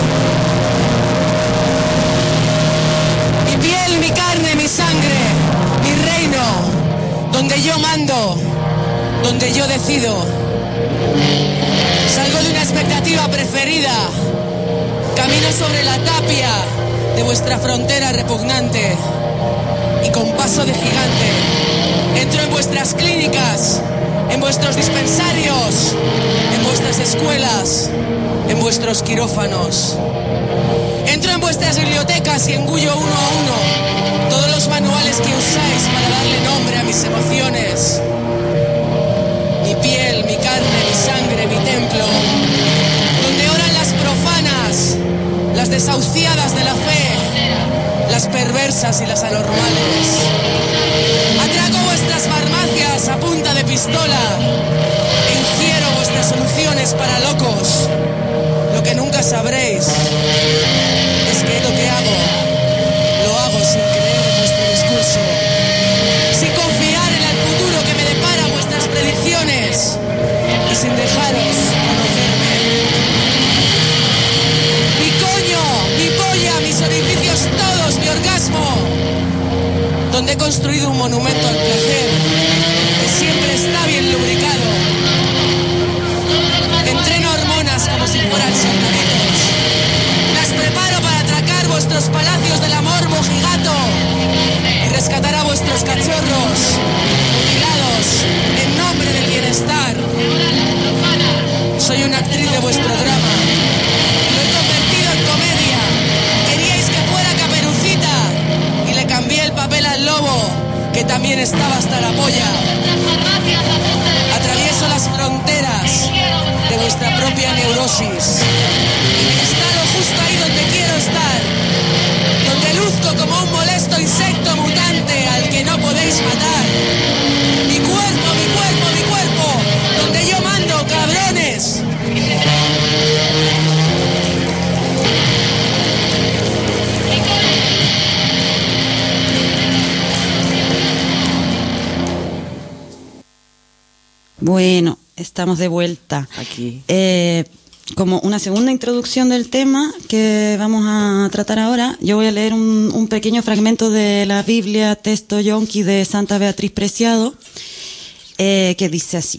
Speaker 9: Mi piel, mi carne, mi sangre, mi reino, donde yo mando, donde yo decido. Salgo de una expectativa preferida, camino sobre la tapia de vuestra frontera repugnante y con paso de gigante entro en vuestras clínicas, en vuestros dispensarios, en vuestras escuelas, en vuestros quirófanos. Entro en vuestras bibliotecas y engullo uno a uno todos los manuales que usáis para darle nombre a mis emociones. Mi piel, mi carne, mi sangre, mi templo, donde oran las profanas, las desahuciadas de la fe, las perversas y las anormales. Atraco vuestras farmacias a punta de pistola e ingiero vuestras soluciones para locos. Lo que nunca sabréis es que lo que hago, lo hago sin creer en vuestro discurso, sin confiar en el futuro que me depara vuestras predicciones y sin dejaros conocerme. Mi coño, mi polla, mis orificios todos, mi orgasmo, donde he construido un monumento al placer que siempre está bien lubricado. Entreno hormonas como si fueran soldaditos. Las preparo para atracar vuestros palacios del amor mojigato y rescatar a vuestros cachorros mutilados en nombre del bienestar. Soy una actriz de vuestro drama y lo he convertido en comedia. Queríais que fuera Caperucita y le cambié el papel al lobo, que también estaba hasta la polla. Atravieso las fronteras de vuestra propia neurosis y me instalo justo ahí donde quiero estar, donde luzco como un molesto insecto mutante al que no podéis matar. Mi cuerpo, mi cuerpo, mi cuerpo, donde yo mando, cabrones.
Speaker 4: Bueno, estamos de vuelta.
Speaker 2: Aquí.
Speaker 4: Eh, como una segunda introducción del tema que vamos a tratar ahora, yo voy a leer un, un pequeño fragmento de la Biblia Texto Yonki de Santa Beatriz Preciado, eh, que dice así.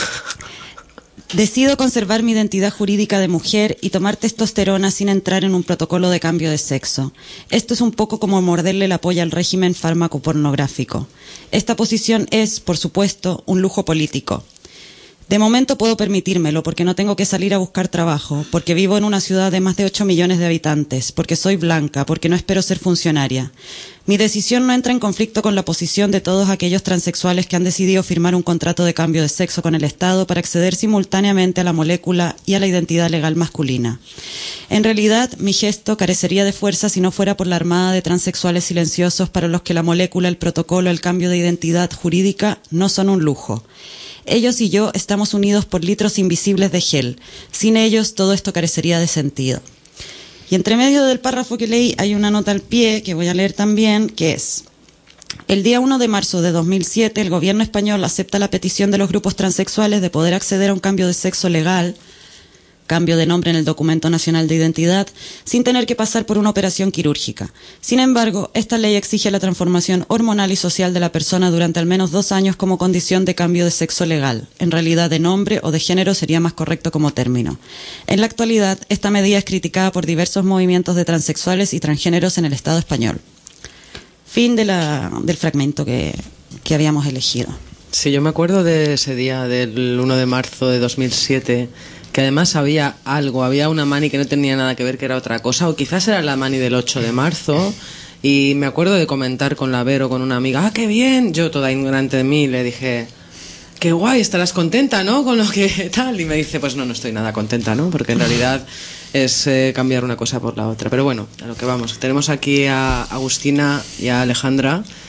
Speaker 4: Decido conservar mi identidad jurídica de mujer y tomar testosterona sin entrar en un protocolo de cambio de sexo. Esto es un poco como morderle la polla al régimen fármaco pornográfico. Esta posición es, por supuesto, un lujo político. De momento puedo permitírmelo porque no tengo que salir a buscar trabajo, porque vivo en una ciudad de más de ocho millones de habitantes, porque soy blanca, porque no espero ser funcionaria. Mi decisión no entra en conflicto con la posición de todos aquellos transexuales que han decidido firmar un contrato de cambio de sexo con el Estado para acceder simultáneamente a la molécula y a la identidad legal masculina. En realidad, mi gesto carecería de fuerza si no fuera por la armada de transexuales silenciosos para los que la molécula, el protocolo, el cambio de identidad jurídica no son un lujo. Ellos y yo estamos unidos por litros invisibles de gel. Sin ellos, todo esto carecería de sentido. Y entre medio del párrafo que leí hay una nota al pie que voy a leer también, que es: el día uno de marzo de dos mil siete, el gobierno español acepta la petición de los grupos transexuales de poder acceder a un cambio de sexo legal, cambio de nombre en el documento nacional de identidad, sin tener que pasar por una operación quirúrgica. Sin embargo, esta ley exige la transformación hormonal y social de la persona durante al menos dos años como condición de cambio de sexo legal. En realidad, de nombre o de género sería más correcto como término. En la actualidad, esta medida es criticada por diversos movimientos de transexuales y transgéneros en el Estado español. Fin de la, del fragmento que, que habíamos elegido.
Speaker 2: Sí, yo me acuerdo de ese día, del uno de marzo de dos mil siete, que además había algo, había una mani que no tenía nada que ver, que era otra cosa, o quizás era la mani del ocho de marzo, y me acuerdo de comentar con la Vero, con una amiga, ¡ah, qué bien! Yo, toda ignorante de mí, le dije, ¡qué guay! Estarás contenta, ¿no? Con lo que tal, y me dice, pues no, no estoy nada contenta, ¿no? Porque en realidad es eh, cambiar una cosa por la otra. Pero bueno, a lo que vamos, tenemos aquí a Agustina y a Alejandra,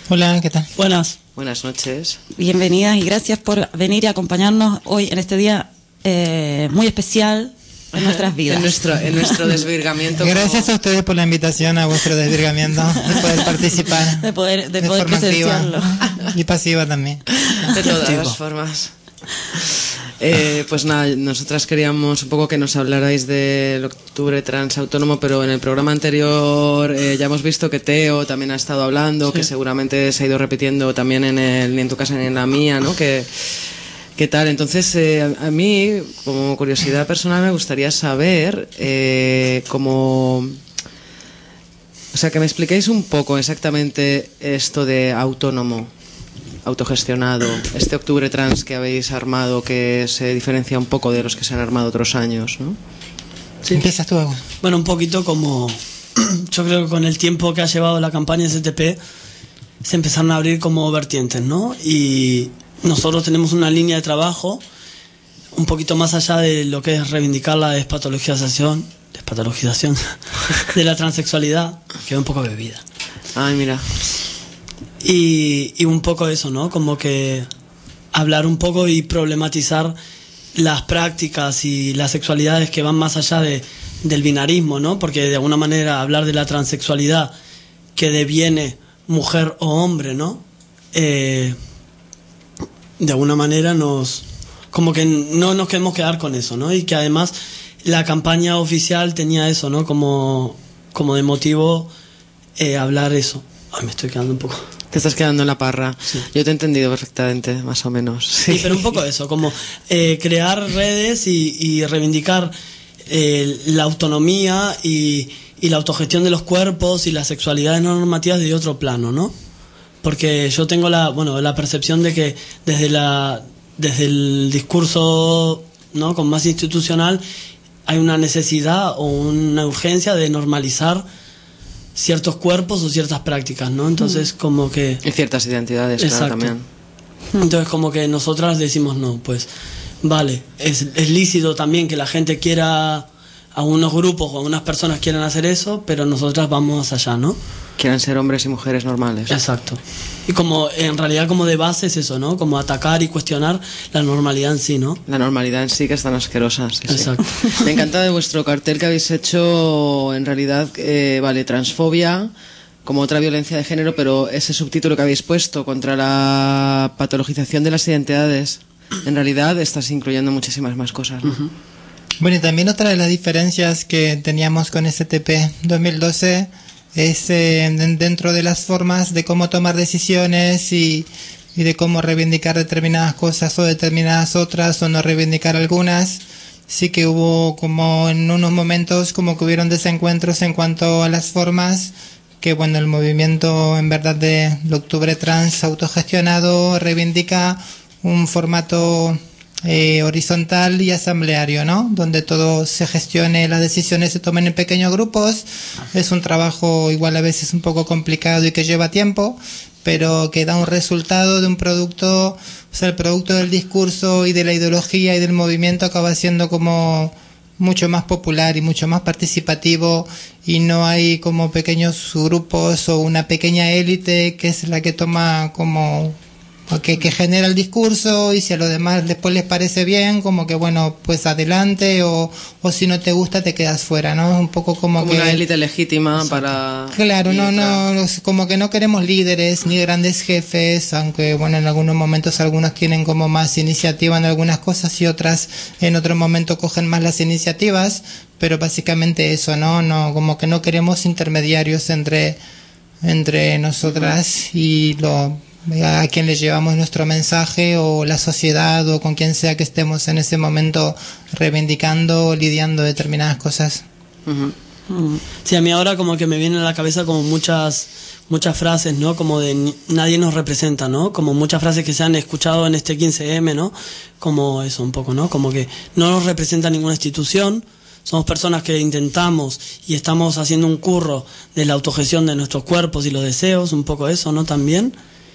Speaker 10: Hola, ¿qué tal?
Speaker 11: Buenas.
Speaker 2: Buenas noches.
Speaker 4: Bienvenidas y gracias por venir y acompañarnos hoy en este día eh, muy especial en nuestras vidas.
Speaker 2: En nuestro, en nuestro desvirgamiento.
Speaker 10: Gracias
Speaker 2: como...
Speaker 10: a ustedes por la invitación a vuestro desvirgamiento, de poder participar.
Speaker 4: De poder, de
Speaker 10: de
Speaker 4: poder
Speaker 10: forma
Speaker 4: presenciarlo.
Speaker 10: activa y pasiva también.
Speaker 2: De todas las formas. Eh, pues nada, nosotras queríamos un poco que nos hablarais del Octubre Trans Autónomo, pero en el programa anterior eh, ya hemos visto que Teo también ha estado hablando, sí. que seguramente se ha ido repitiendo también en el, ni en tu casa ni en la mía, ¿no? Que, ¿qué tal? Entonces, eh, a, a mí, como curiosidad personal, me gustaría saber eh, cómo... O sea, que me expliquéis un poco exactamente esto de autónomo, autogestionado, este Octubre Trans que habéis armado, que se diferencia un poco de los que se han armado otros años, ¿no?
Speaker 10: Sí. Empiezas tú, Agus.
Speaker 11: Bueno, un poquito como... Yo creo que con el tiempo que ha llevado la campaña S T P se empezaron a abrir como vertientes, ¿no? Y nosotros tenemos una línea de trabajo un poquito más allá de lo que es reivindicar la despatologización, despatologización de la transexualidad, que es un poco bebida.
Speaker 2: Ay, mira...
Speaker 11: Y, y un poco eso, ¿no? Como que hablar un poco y problematizar las prácticas y las sexualidades que van más allá de, del binarismo, ¿no? Porque de alguna manera hablar de la transexualidad que deviene mujer o hombre, ¿no? Eh, de alguna manera nos... Como que no nos queremos quedar con eso, ¿no? Y que además la campaña oficial tenía eso, ¿no? Como, como de motivo eh, hablar eso. Ay, me estoy quedando un poco...
Speaker 2: Te estás quedando en la parra.
Speaker 11: Sí.
Speaker 2: Yo te he entendido perfectamente, más o menos. Sí,
Speaker 11: sí pero un poco eso, como eh, crear redes y, y reivindicar eh, la autonomía y, y la autogestión de los cuerpos y las sexualidades no normativas de otro plano, ¿no? Porque yo tengo la, bueno, la percepción de que desde la, desde el discurso, ¿no? Con más institucional hay una necesidad o una urgencia de normalizar ciertos cuerpos o ciertas prácticas, ¿no? Entonces, como que...
Speaker 2: Y ciertas identidades,
Speaker 11: exacto.
Speaker 2: Claro, también.
Speaker 11: Entonces, como que nosotras decimos, no, pues, vale, es, es lícito también que la gente quiera, algunos grupos o algunas personas quieran hacer eso, pero nosotras vamos más allá, ¿no?
Speaker 2: Quieran ser hombres y mujeres normales.
Speaker 11: Exacto. Y como, en realidad, como de base es eso, ¿no? Como atacar y cuestionar la normalidad en sí, ¿no?
Speaker 2: La normalidad en sí, que es tan asquerosa. Sí,
Speaker 11: exacto.
Speaker 2: Sí. Me encanta de vuestro cartel que habéis hecho, en realidad, eh, vale, transfobia, como otra violencia de género, pero ese subtítulo que habéis puesto contra la patologización de las identidades, en realidad estás incluyendo muchísimas más cosas, ¿no? Uh-huh.
Speaker 10: Bueno, y también otra de las diferencias que teníamos con S T P dos mil doce es eh, dentro de las formas de cómo tomar decisiones y, y de cómo reivindicar determinadas cosas o determinadas otras, o no reivindicar algunas. Sí que hubo como en unos momentos como que hubieron desencuentros en cuanto a las formas, que bueno, el movimiento en verdad de Octubre Trans autogestionado reivindica un formato Eh, horizontal y asambleario, ¿no? Donde todo se gestione, las decisiones se tomen en pequeños grupos. Es un trabajo igual a veces un poco complicado y que lleva tiempo, pero que da un resultado de un producto, o sea, el producto del discurso y de la ideología y del movimiento acaba siendo como mucho más popular y mucho más participativo, y no hay como pequeños grupos o una pequeña élite que es la que toma como Que, que genera el discurso, y si a los demás después les parece bien, como que bueno, pues adelante, o, o si no te gusta te quedas fuera, ¿no? Un poco como,
Speaker 2: como
Speaker 10: que...
Speaker 2: una élite legítima para...
Speaker 10: Claro, no, no, como que no queremos líderes ni grandes jefes, aunque bueno, en algunos momentos algunos tienen como más iniciativa en algunas cosas y otras en otro momento cogen más las iniciativas, pero básicamente eso, ¿no? No, como que no queremos intermediarios entre, entre nosotras y lo... a quien le llevamos nuestro mensaje, o la sociedad, o con quien sea que estemos en ese momento reivindicando, lidiando determinadas cosas.
Speaker 11: Uh-huh. Uh-huh. Sí, a mí ahora como que me vienen a la cabeza como muchas muchas frases, ¿no? Como de nadie nos representa, ¿no? Como muchas frases que se han escuchado en este quince eme, ¿no? Como eso un poco, ¿no? Como que no nos representa ninguna institución. Somos personas que intentamos y estamos haciendo un curro de la autogestión de nuestros cuerpos y los deseos, un poco eso, ¿no? También.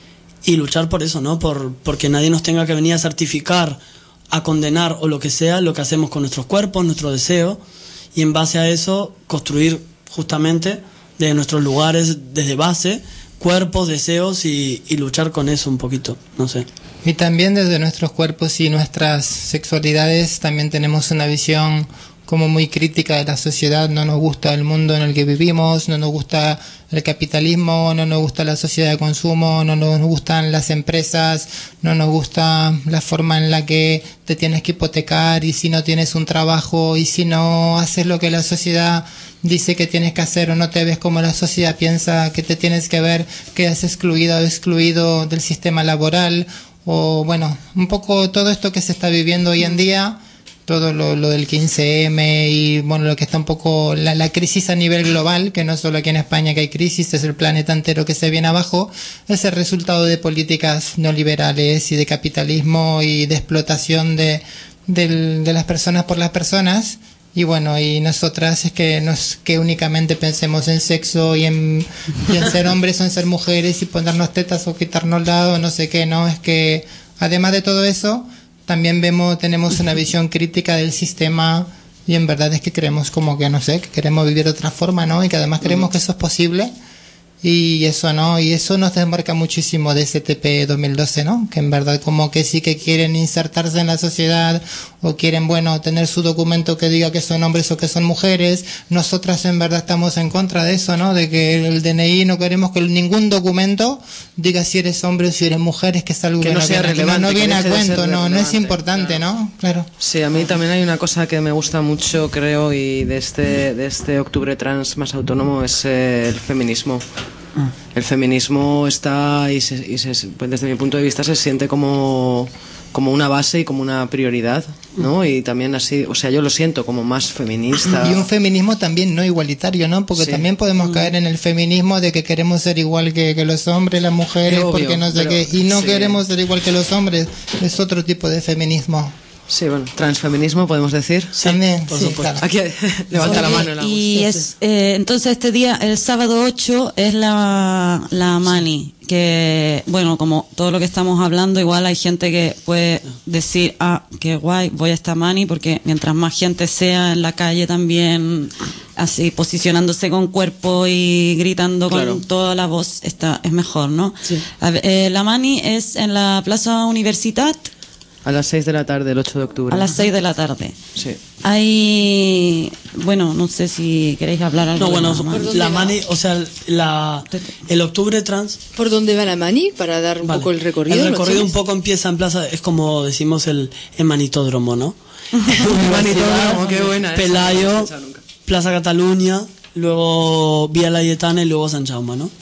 Speaker 11: Y luchar por eso, ¿no? Por porque nadie nos tenga que venir a certificar, a condenar o lo que sea lo que hacemos con nuestros cuerpos, nuestro deseo, y en base a eso construir justamente desde nuestros lugares, desde base, cuerpos, deseos y, y luchar con eso un poquito, no sé.
Speaker 10: Y también desde nuestros cuerpos y nuestras sexualidades también tenemos una visión como muy crítica de la sociedad. No nos gusta el mundo en el que vivimos, no nos gusta el capitalismo, no nos gusta la sociedad de consumo, no nos gustan las empresas, no nos gusta la forma en la que te tienes que hipotecar y si no tienes un trabajo y si no haces lo que la sociedad dice que tienes que hacer o no te ves como la sociedad piensa que te tienes que ver, quedas excluido o excluido del sistema laboral, o bueno, un poco todo esto que se está viviendo hoy en día, todo lo, lo del quince eme y bueno, lo que está un poco la, la crisis a nivel global, que no es solo aquí en España que hay crisis, es el planeta entero que se viene abajo, es el resultado de políticas neoliberales y de capitalismo y de explotación de, de, de las personas por las personas. Y bueno, y nosotras es que no es que únicamente pensemos en sexo y en, y en ser hombres o en ser mujeres y ponernos tetas o quitarnos lado, no sé qué, no, es que además de todo eso, también vemos, tenemos una visión crítica del sistema y en verdad es que creemos como que, no sé, que queremos vivir de otra forma, ¿no? Y que además creemos que eso es posible. Y eso, ¿no? Y eso nos desmarca muchísimo de ese T P dos mil doce, ¿no? Que en verdad como que sí que quieren insertarse en la sociedad o quieren, bueno, tener su documento que diga que son hombres o que son mujeres. Nosotras en verdad estamos en contra de eso, ¿no? De que el D N I no queremos que ningún documento diga si eres hombre o si eres mujer, es que es algo que,
Speaker 2: que no, no sea
Speaker 10: viene,
Speaker 2: relevante,
Speaker 10: no, no viene a cuento, no, no es importante,
Speaker 2: claro.
Speaker 10: ¿no? Claro.
Speaker 2: Sí, a mí también hay una cosa que me gusta mucho, creo, y de este, de este octubre trans más autónomo es eh, el feminismo. El feminismo está y, se, y se, pues desde mi punto de vista se siente como, como una base y como una prioridad, ¿no? Y también así, o sea, yo lo siento como más feminista.
Speaker 10: Y un feminismo también no igualitario, ¿no? Porque
Speaker 2: sí.
Speaker 10: también podemos caer en el feminismo de que queremos ser igual que, que los hombres, las mujeres,
Speaker 2: obvio,
Speaker 10: porque no sé
Speaker 2: pero,
Speaker 10: qué, y no
Speaker 2: sí.
Speaker 10: queremos ser igual que los hombres, es otro tipo de feminismo.
Speaker 2: Sí, bueno, transfeminismo podemos decir.
Speaker 10: Sí, también,
Speaker 11: por
Speaker 10: sí,
Speaker 11: supuesto.
Speaker 10: claro.
Speaker 2: Aquí levanta la mano. La
Speaker 4: y es eh, entonces este día, el sábado ocho, es la, la Mani, que bueno, como todo lo que estamos hablando, igual hay gente que puede decir, ah, qué guay, voy a esta Mani, porque mientras más gente sea en la calle también, así posicionándose con cuerpo y gritando con
Speaker 2: claro.
Speaker 4: toda la voz, está, es mejor, ¿no?
Speaker 11: Sí.
Speaker 4: A ver, eh, la Mani es en la Plaza Universitat,
Speaker 2: A las seis de la tarde, el ocho de octubre.
Speaker 4: a las seis de la tarde.
Speaker 2: Sí.
Speaker 4: Hay, bueno, no sé si queréis hablar algo.
Speaker 11: No, bueno,
Speaker 4: de la Mani.
Speaker 11: la Mani, o sea, la, el octubre trans.
Speaker 5: ¿Por dónde va la Mani? Para dar un
Speaker 11: Vale.
Speaker 5: poco el recorrido.
Speaker 11: El
Speaker 5: ¿lo
Speaker 11: recorrido un
Speaker 5: tienes?
Speaker 11: poco empieza en plaza, es como decimos el, el manitódromo, ¿no?
Speaker 2: Manitódromo, qué buena. esa,
Speaker 11: Pelayo,
Speaker 2: no la he escuchado nunca.
Speaker 11: Plaza Cataluña, luego Vía Laietana y luego San Jaume, ¿no?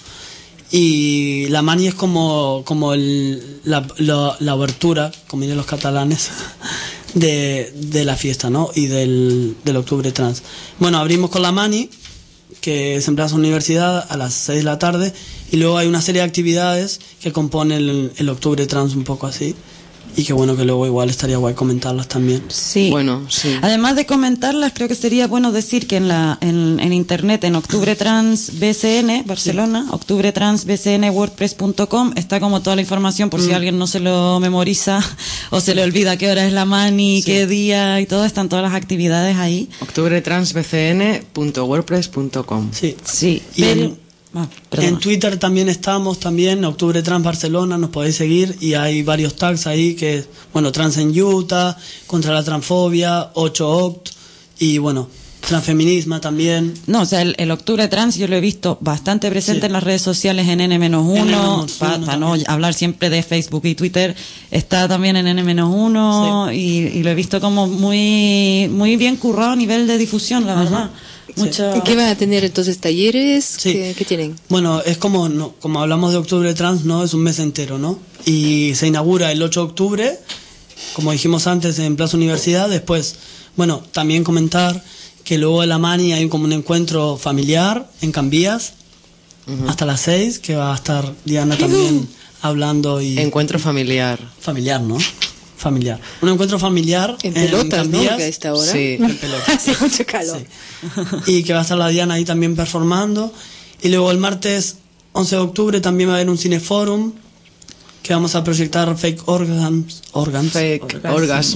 Speaker 11: Y la Mani es como, como el, la, la, la abertura, como dirían los catalanes, de, de la fiesta, ¿no? Y del, del octubre trans. Bueno, abrimos con la Mani, que es en Plaza Universidad a las seis de la tarde, y luego hay una serie de actividades que componen el, el octubre trans un poco así. Y que bueno, que luego igual estaría guay comentarlas también.
Speaker 4: Sí.
Speaker 2: Bueno, sí.
Speaker 4: Además de comentarlas, creo que sería bueno decir que en la en, en internet, en Octubre Trans B C N, Barcelona, sí. octubre trans b c n wordpress punto com, está como toda la información por mm. si alguien no se lo memoriza o se le olvida qué hora es la Mani, sí. qué día y todo, están todas las actividades ahí.
Speaker 2: octubre trans b c n punto wordpress punto com.
Speaker 11: Sí.
Speaker 4: Sí.
Speaker 11: Y
Speaker 4: pero,
Speaker 11: en,
Speaker 4: ah,
Speaker 11: en Twitter también estamos, también, Octubre Trans Barcelona, nos podéis seguir y hay varios tags ahí que, bueno, Trans en Utah, contra la transfobia, ocho oct y bueno, transfeminismo también.
Speaker 4: No, o sea, el, el Octubre Trans yo lo he visto bastante presente sí. en las redes sociales en ene menos uno, para pa no hablar siempre de Facebook y Twitter, está también en ene menos uno sí. y, y lo he visto como muy, muy bien currado a nivel de difusión, la verdad.
Speaker 5: Mucho... ¿Qué van a tener entonces? ¿Talleres?
Speaker 11: Sí.
Speaker 5: ¿Qué, ¿Qué tienen?
Speaker 11: Bueno, es como no, como hablamos de Octubre Trans, ¿no? Es un mes entero, ¿no? Y se inaugura el ocho de octubre, como dijimos antes, en Plaza Universidad. Después, bueno, también comentar que luego de la Mani hay como un encuentro familiar en Cambías, uh-huh. hasta las seis, que va a estar Diana también uh-huh. hablando. Y
Speaker 2: encuentro familiar.
Speaker 11: Familiar, ¿no? Familiar. Un encuentro familiar
Speaker 5: en pelotas,
Speaker 11: en
Speaker 5: ¿no? Que a esta hora.
Speaker 11: Sí, en pelotas.
Speaker 5: Hace mucho calor.
Speaker 11: Sí. Y que va a estar la Diana ahí también performando. Y luego el martes once de octubre también va a haber un cineforum que vamos a proyectar Fake Organs. Organs.
Speaker 2: Fake Orgasms.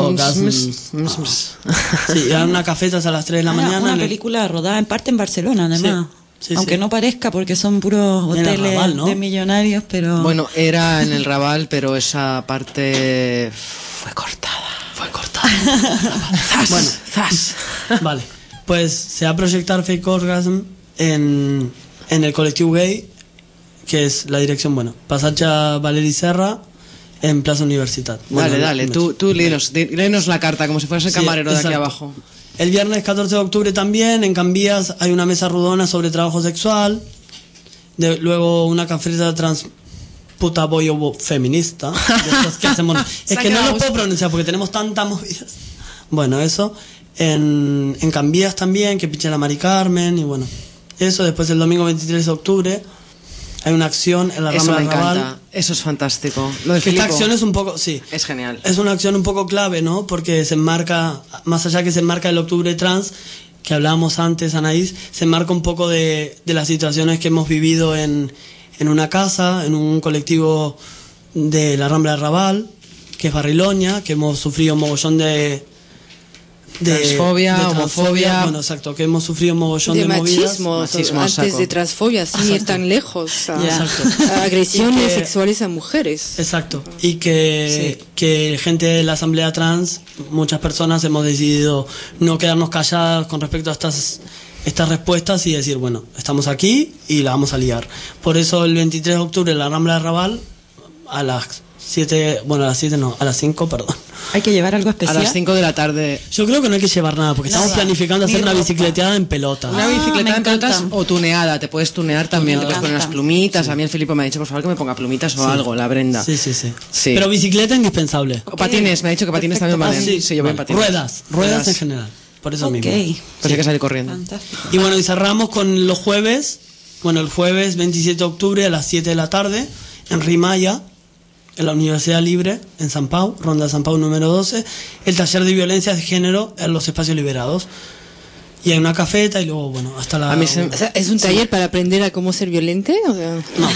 Speaker 11: Orgasms. Sí, y hay una cafeta a las tres de la
Speaker 4: ah,
Speaker 11: mañana.
Speaker 4: Una película rodada en parte en Barcelona, además.
Speaker 11: Sí. Sí,
Speaker 4: Aunque
Speaker 11: sí.
Speaker 4: no parezca porque son puros
Speaker 11: En el
Speaker 4: hoteles
Speaker 11: Raval, ¿no?
Speaker 4: de millonarios, pero...
Speaker 2: Bueno, era en el Raval, pero esa parte fue cortada.
Speaker 11: Fue cortada.
Speaker 2: ¡Zas!
Speaker 11: Bueno.
Speaker 2: ¡Zas!
Speaker 11: Vale, pues se va a proyectar Fake Orgasm en, en el colectivo gay, que es la dirección, bueno, Passatge Valeri Serra, en Plaza Universitat. Bueno,
Speaker 2: Dale, dale,
Speaker 11: no-
Speaker 2: tú, tú léenos, di- léenos la carta como si fueras el
Speaker 11: Sí,
Speaker 2: camarero de aquí
Speaker 11: exacto.
Speaker 2: abajo.
Speaker 11: El viernes catorce de octubre también, en Cambías, hay una mesa rudona sobre trabajo sexual. De, luego una cafeta trans puta boyo feminista. De estos que hacemos- es que no lo puedo pronunciar porque tenemos tantas movidas. Bueno, eso. En, en Cambías también, que pinche la Mari Carmen. Y bueno, eso. Después el domingo veintitrés de octubre hay una acción en la
Speaker 2: Eso
Speaker 11: Rambla
Speaker 2: me
Speaker 11: del Raval.
Speaker 2: encanta, eso es fantástico. Lo de
Speaker 11: Que esta
Speaker 2: Filipo
Speaker 11: acción es un poco, sí,
Speaker 2: es genial.
Speaker 11: es una acción un poco clave, ¿no? Porque se enmarca, más allá que se enmarca el octubre trans, que hablábamos antes, Anaís, se enmarca un poco de, de las situaciones que hemos vivido en, en una casa, en un colectivo de la Rambla del Raval, que es Barriloña, que hemos sufrido un mogollón de... de
Speaker 2: Transfobia,
Speaker 11: de
Speaker 2: homofobia.
Speaker 11: Bueno, exacto, que hemos sufrido un mogollón de,
Speaker 5: De
Speaker 11: movidas.
Speaker 5: machismo,
Speaker 2: Machismo a
Speaker 5: antes
Speaker 2: saco.
Speaker 5: de transfobia, sin ir
Speaker 11: Exacto.
Speaker 5: tan lejos. a-
Speaker 11: Ya. Exacto.
Speaker 5: a agresiones
Speaker 11: Y que-
Speaker 5: sexuales a mujeres.
Speaker 11: Exacto. Y que, que gente de la asamblea trans, muchas personas hemos decidido no quedarnos calladas con respecto a estas, estas respuestas y decir, bueno, estamos aquí y la vamos a liar. Por eso el veintitrés de octubre en la Rambla de Raval, a las siete, bueno, a las siete no, a las cinco, perdón.
Speaker 4: Hay que llevar algo
Speaker 2: A
Speaker 4: especial.
Speaker 2: las cinco de la tarde.
Speaker 11: Yo creo que no hay que llevar nada, porque estamos
Speaker 4: Nada.
Speaker 11: planificando
Speaker 4: Ni
Speaker 11: hacer una
Speaker 4: ropa.
Speaker 11: bicicleteada en pelota.
Speaker 2: Una
Speaker 4: Ah,
Speaker 2: bicicleta
Speaker 4: me
Speaker 2: en pelotas
Speaker 4: encanta.
Speaker 2: o tuneada, te puedes tunear también, te
Speaker 4: Me
Speaker 2: puedes poner unas
Speaker 4: encanta.
Speaker 2: plumitas. A mí el Filipo me ha dicho, por favor, que me ponga plumitas o
Speaker 11: Sí.
Speaker 2: algo, la Brenda.
Speaker 11: Sí, sí, sí,
Speaker 2: Sí.
Speaker 11: Pero bicicleta indispensable.
Speaker 2: O patines, me ha dicho que patines
Speaker 4: Perfecto.
Speaker 2: también
Speaker 11: Ah,
Speaker 2: valen. Sí, yo voy en
Speaker 11: Vale.
Speaker 2: patines.
Speaker 11: Ruedas, ruedas en general. Por eso
Speaker 4: Ok.
Speaker 11: mismo.
Speaker 2: Pues hay que salir corriendo.
Speaker 4: Fantástico.
Speaker 11: Y bueno, y cerramos con los jueves. Bueno, el jueves veintisiete de octubre a las siete de la tarde en Rimaya, en la Universidad Libre, en San Pau, Ronda San Pau número doce, el taller de violencia de género en los espacios liberados. Y hay una cafeta y luego, bueno, hasta la...
Speaker 2: A mí se-
Speaker 5: O sea, ¿es un taller para aprender a cómo ser violente? O sea,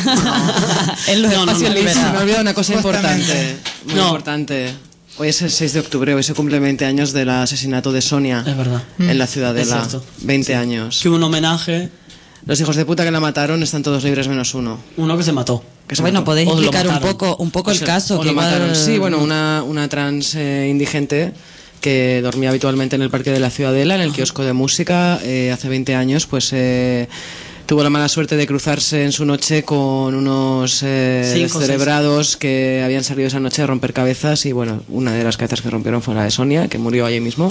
Speaker 4: En los
Speaker 11: No, no,
Speaker 4: espacios
Speaker 11: no.
Speaker 2: Se me
Speaker 4: liberados.
Speaker 2: olvidó una cosa importante.
Speaker 10: Justamente.
Speaker 2: Muy
Speaker 11: No.
Speaker 2: importante. Hoy es el seis de octubre, hoy se cumple veinte años del asesinato de Sonia
Speaker 11: Es verdad.
Speaker 2: en la Ciudadela.
Speaker 11: Es cierto.
Speaker 2: veinte años.
Speaker 11: Que hubo un homenaje,
Speaker 2: Los hijos de puta que la mataron están todos libres menos uno.
Speaker 11: uno que se mató.
Speaker 2: Que se
Speaker 4: Bueno,
Speaker 2: mató.
Speaker 4: podéis
Speaker 11: O lo
Speaker 4: explicar un
Speaker 11: mataron.
Speaker 4: poco, un poco
Speaker 2: O
Speaker 4: el
Speaker 2: se-
Speaker 4: caso.
Speaker 2: o
Speaker 4: que
Speaker 2: lo
Speaker 4: igual-
Speaker 2: mataron. Sí, bueno, una, una trans eh, indigente que dormía habitualmente en el Parque de la Ciudadela, en el kiosco de música, eh, hace veinte años, pues eh, tuvo la mala suerte de cruzarse en su noche con unos eh,
Speaker 11: Cinco,
Speaker 2: descerebrados que habían salido esa noche a romper cabezas y bueno, una de las cabezas que rompieron fue la de Sonia, que murió allí mismo.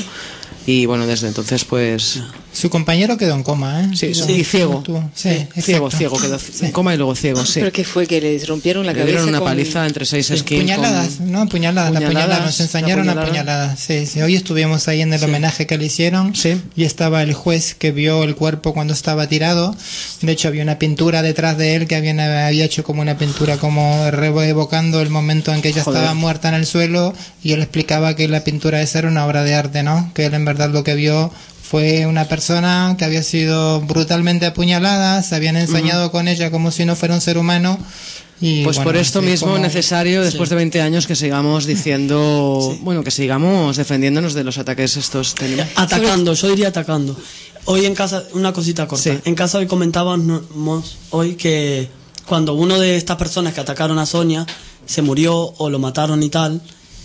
Speaker 2: Y bueno, desde entonces pues...
Speaker 10: Su compañero quedó en coma, ¿eh?
Speaker 2: Sí,
Speaker 10: Sí.
Speaker 2: y ciego.
Speaker 10: Tú- Sí,
Speaker 2: Ciego,
Speaker 10: exacto.
Speaker 2: ciego, quedó en coma y luego ciego, sí.
Speaker 5: ¿Pero qué fue? ¿Que les rompieron la
Speaker 2: Le
Speaker 5: cabeza?
Speaker 2: dieron una
Speaker 5: con-
Speaker 2: paliza entre seis esquins.
Speaker 10: Puñaladas,
Speaker 2: con-
Speaker 10: ¿no? Puñaladas, la
Speaker 2: Puñaladas,
Speaker 10: puñalada, nos enseñaron
Speaker 2: la
Speaker 10: a
Speaker 2: puñalada.
Speaker 10: puñaladas. Sí, sí. Hoy estuvimos ahí en el homenaje que le hicieron
Speaker 2: Sí.
Speaker 10: y estaba el juez que vio el cuerpo cuando estaba tirado. De hecho, había una pintura detrás de él que habían, había hecho como una pintura como re- evocando el momento en que ella
Speaker 2: Joder.
Speaker 10: estaba muerta en el suelo y él explicaba que la pintura esa era una obra de arte, ¿no? Que él en verdad lo que vio fue una persona que había sido brutalmente apuñalada, se habían ensañado con ella como si no fuera un ser humano. Y,
Speaker 2: Pues
Speaker 10: bueno,
Speaker 2: por esto
Speaker 10: sí,
Speaker 2: mismo
Speaker 10: como-
Speaker 2: necesario, después de veinte años, que sigamos diciendo, bueno, que sigamos defendiéndonos de los ataques estos. Tenemos.
Speaker 11: Atacando, yo diría atacando. Hoy en casa, una cosita corta.
Speaker 2: Sí.
Speaker 11: En casa hoy comentábamos hoy que cuando uno de estas personas que atacaron a Sonia se murió o lo mataron y tal,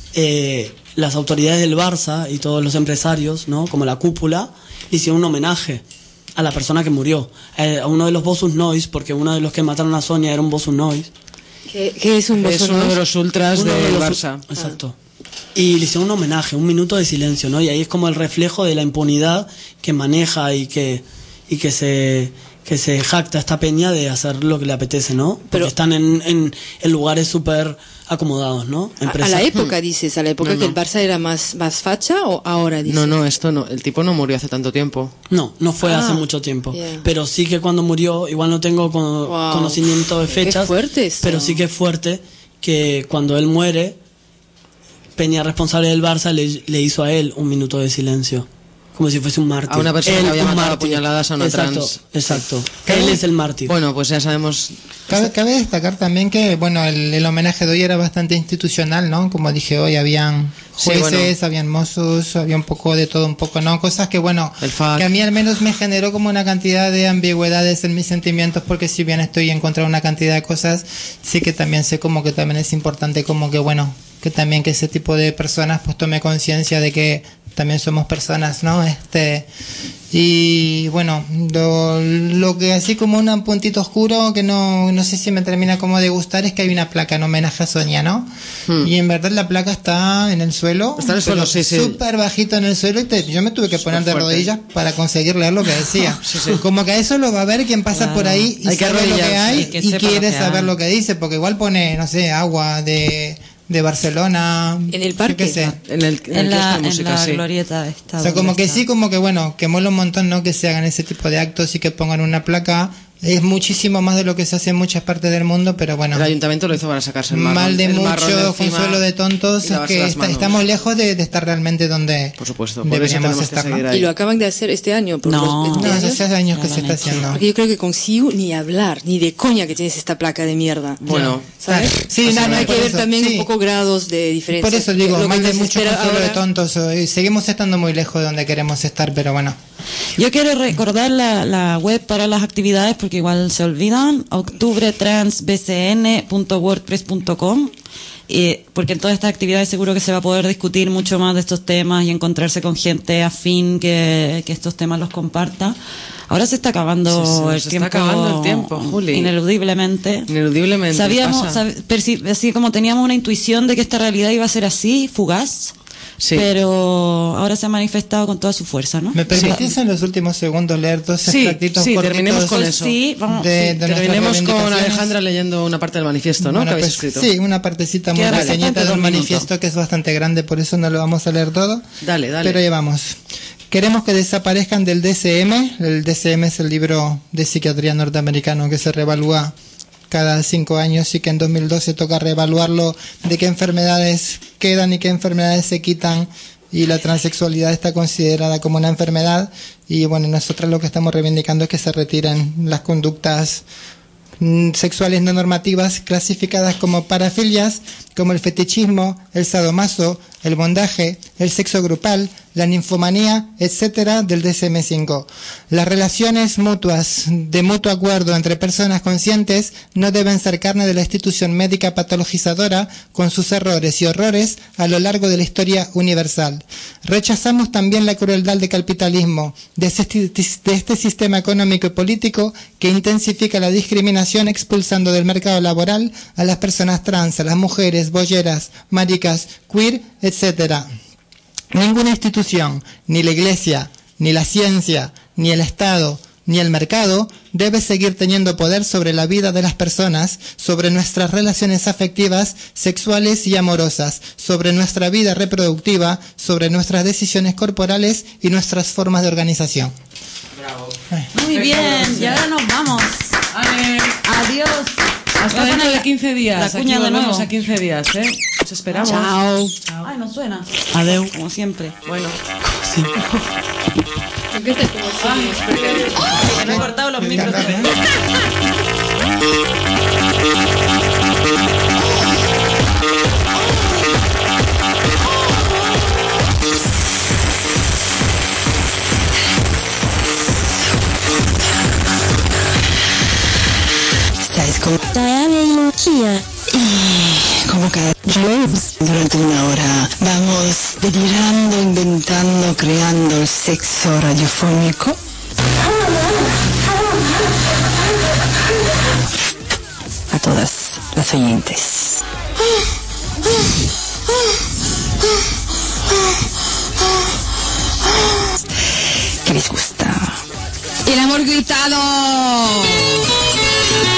Speaker 11: eh, las autoridades del Barça y todos los empresarios, ¿no? Como la cúpula, le hicieron un homenaje a la persona que murió, eh, a uno de los Bosus Nois, porque uno de los que mataron a Sonia era un Bosus Nois.
Speaker 5: ¿Qué, qué es un
Speaker 2: Es
Speaker 5: bozo,
Speaker 2: uno
Speaker 5: no?
Speaker 2: de los ultras
Speaker 11: Uno de
Speaker 2: del
Speaker 11: los-
Speaker 2: Barça.
Speaker 11: Exacto. Y le hicieron un homenaje, un minuto de silencio, ¿no? Y ahí es como el reflejo de la impunidad que maneja y que, y que se que se jacta esta peña de hacer lo que le apetece, ¿no? Porque
Speaker 5: Pero-
Speaker 11: están en, en, en lugares súper acomodados, ¿no?
Speaker 5: A, a
Speaker 11: Empresa-
Speaker 5: la época, dices, a la época
Speaker 11: No,
Speaker 5: que
Speaker 11: no.
Speaker 5: el Barça era más, más facha o ahora, dices.
Speaker 2: No, no, esto no. El tipo no murió hace tanto tiempo.
Speaker 11: No, no fue
Speaker 5: Ah,
Speaker 11: hace mucho tiempo.
Speaker 5: yeah.
Speaker 11: Pero sí que cuando murió, igual no tengo cono-
Speaker 5: Wow.
Speaker 11: conocimiento de
Speaker 5: Qué
Speaker 11: fechas.
Speaker 5: fuerte esto.
Speaker 11: Pero sí que es fuerte que cuando él muere, Peña responsable del Barça le, le hizo a él un minuto de silencio. como si fuese un mártir.
Speaker 2: A una persona
Speaker 11: Él,
Speaker 2: que había
Speaker 11: un
Speaker 2: matado a
Speaker 11: mártir.
Speaker 2: puñaladas a una
Speaker 11: exacto,
Speaker 2: trans.
Speaker 11: Exacto, él es el mártir.
Speaker 2: Bueno, pues ya sabemos.
Speaker 10: Cabe, cabe destacar también que, bueno, el, el homenaje de hoy era bastante institucional, ¿no? Como dije hoy, habían
Speaker 2: Sí,
Speaker 10: jueces,
Speaker 2: bueno.
Speaker 10: habían mozos, había un poco de todo, un poco, ¿no? Cosas que, bueno,
Speaker 2: El F A C.
Speaker 10: que a mí al menos me generó como una cantidad de ambigüedades en mis sentimientos, porque si bien estoy en contra de una cantidad de cosas, sí que también sé como que también es importante como que, bueno, que también que ese tipo de personas pues tome conciencia de que también somos personas, ¿no? Este, y bueno, lo, lo que así como un puntito oscuro que no, no sé si me termina como de gustar es que hay una placa en homenaje a Sonia, ¿no?
Speaker 2: Hmm.
Speaker 10: Y en verdad la placa está en el suelo,
Speaker 2: Está en el suelo, sí, sí.
Speaker 10: súper bajito en el suelo, y te- yo me tuve que poner de
Speaker 2: fuerte.
Speaker 10: rodillas para conseguir leer lo que decía.
Speaker 2: Sí, sí.
Speaker 10: Como que a eso lo va a ver quien pasa
Speaker 4: Claro.
Speaker 10: por ahí y
Speaker 2: Hay que
Speaker 10: sabe lo que
Speaker 2: arrodillarse.
Speaker 10: hay
Speaker 4: Y que
Speaker 10: y
Speaker 4: sepa
Speaker 10: quiere
Speaker 4: lo que
Speaker 10: saber
Speaker 4: hay.
Speaker 10: lo que dice, porque igual pone, no sé, agua de, de Barcelona.
Speaker 5: En el
Speaker 10: yo
Speaker 5: parque.
Speaker 10: qué sé.
Speaker 2: En el, en el
Speaker 4: En
Speaker 2: kiosco
Speaker 4: la,
Speaker 2: de
Speaker 4: en
Speaker 2: música,
Speaker 4: la
Speaker 2: sí.
Speaker 4: glorieta está.
Speaker 10: O sea, como
Speaker 4: donde
Speaker 10: que
Speaker 4: está.
Speaker 10: sí, como que bueno, que mola un montón, ¿no? Que se hagan ese tipo de actos y que pongan una placa. Es muchísimo más de lo que se hace en muchas partes del mundo, pero bueno.
Speaker 2: El ayuntamiento lo hizo para sacarse el marrón.
Speaker 10: Mal de
Speaker 2: el marrón
Speaker 10: mucho
Speaker 2: encima
Speaker 10: consuelo de tontos,
Speaker 2: y
Speaker 10: es
Speaker 2: lavarse
Speaker 10: que
Speaker 2: las
Speaker 10: está-
Speaker 2: manos.
Speaker 10: estamos lejos de, de estar realmente donde
Speaker 2: Por supuesto, por eso
Speaker 10: deberíamos
Speaker 2: tenemos que
Speaker 10: estar, ¿no?
Speaker 2: seguir ahí.
Speaker 5: Y lo acaban de hacer este año. Por
Speaker 4: No.
Speaker 5: los veinte
Speaker 10: No,
Speaker 5: años.
Speaker 10: hace años que
Speaker 4: No
Speaker 10: se
Speaker 4: lo han
Speaker 10: está
Speaker 4: hecho.
Speaker 10: haciendo.
Speaker 5: Porque yo creo que con C I U ni hablar, ni de coña que tienes esta placa de mierda.
Speaker 2: Bueno,
Speaker 5: ¿Sabes?
Speaker 10: Sí,
Speaker 5: O sea,
Speaker 10: no, no,
Speaker 5: hay
Speaker 10: por
Speaker 5: que ver
Speaker 10: eso,
Speaker 5: también
Speaker 10: sí.
Speaker 5: un poco grados de diferencia.
Speaker 10: Por eso digo,
Speaker 5: Lo que
Speaker 10: mal de
Speaker 5: nos
Speaker 10: mucho
Speaker 5: espera
Speaker 10: consuelo de
Speaker 5: ahora-
Speaker 10: tontos. hoy seguimos estando muy lejos de donde queremos estar, pero bueno.
Speaker 4: Yo quiero recordar la, la web para las actividades porque igual se olvidan, octubretransbcn punto wordpress punto com, eh, porque en todas estas actividades seguro que se va a poder discutir mucho más de estos temas y encontrarse con gente afín que, que estos temas los comparta. Ahora se está acabando
Speaker 2: Sí, sí,
Speaker 4: el
Speaker 2: se está
Speaker 4: tiempo.
Speaker 2: acabando el tiempo, Juli.
Speaker 4: Ineludiblemente.
Speaker 2: Ineludiblemente.
Speaker 4: Sabíamos,
Speaker 2: pasa.
Speaker 4: sab- perci- así como teníamos una intuición de que esta realidad iba a ser así, fugaz.
Speaker 2: Sí.
Speaker 4: Pero ahora se ha manifestado con toda su fuerza, ¿no?
Speaker 10: ¿Me permitís en los últimos segundos leer dos
Speaker 2: Sí,
Speaker 10: extractitos
Speaker 2: sí,
Speaker 10: cortitos
Speaker 2: terminemos con
Speaker 4: Pues
Speaker 2: eso.
Speaker 4: sí, vamos,
Speaker 10: de,
Speaker 4: sí.
Speaker 10: de nuestras
Speaker 2: Terminemos con
Speaker 10: reivindicaciones?
Speaker 2: Alejandra leyendo una parte del manifiesto, ¿no?
Speaker 10: Bueno,
Speaker 2: que habéis
Speaker 10: pues,
Speaker 2: escrito.
Speaker 10: sí, una partecita muy
Speaker 4: Queda
Speaker 10: pequeñita
Speaker 4: bastante,
Speaker 10: del
Speaker 4: dos
Speaker 10: manifiesto
Speaker 4: minutos.
Speaker 10: que es bastante grande, por eso no lo vamos a leer todo.
Speaker 2: Dale, dale.
Speaker 10: Pero ya vamos. Queremos que desaparezcan del D S M. El D S M es el libro de psiquiatría norteamericano que se reevalúa cada cinco años y que en dos mil doce toca reevaluarlo de qué enfermedades quedan y qué enfermedades se quitan, y la transexualidad está considerada como una enfermedad, y bueno, nosotros lo que estamos reivindicando es que se retiren las conductas mm, sexuales no normativas clasificadas como parafilias, como el fetichismo, el sadomaso, el bondaje, el sexo grupal, la ninfomanía, etcétera, del D S M cinco. Las relaciones mutuas de mutuo acuerdo entre personas conscientes no deben ser carne de la institución médica patologizadora con sus errores y horrores a lo largo de la historia universal. Rechazamos también la crueldad del capitalismo, de este, de este sistema económico y político que intensifica la discriminación expulsando del mercado laboral a las personas trans, a las mujeres, bolleras, maricas, queer, etcétera. Ninguna institución, ni la Iglesia, ni la ciencia, ni el Estado, ni el mercado debe seguir teniendo poder sobre la vida de las personas, sobre nuestras relaciones afectivas, sexuales y amorosas, sobre nuestra vida reproductiva, sobre nuestras decisiones corporales y nuestras formas de organización.
Speaker 4: Muy bien, y ahora nos vamos. Adiós.
Speaker 2: Hasta dentro de quince días.
Speaker 4: La
Speaker 2: Aquí
Speaker 4: cuña de
Speaker 2: volvemos
Speaker 4: nuevo.
Speaker 2: a quince días, ¿eh? Os esperamos.
Speaker 5: Chao.
Speaker 4: Ay, no suena.
Speaker 11: Adeu.
Speaker 4: Como siempre.
Speaker 2: Bueno.
Speaker 11: Sí.
Speaker 4: Me he cortado los micros.
Speaker 1: Estáis con Diana y Lucía. Y como cada jueves durante una hora vamos delirando, inventando, creando el sexo radiofónico. A todas las oyentes. ¿Qué les gusta?
Speaker 9: El amor gritado.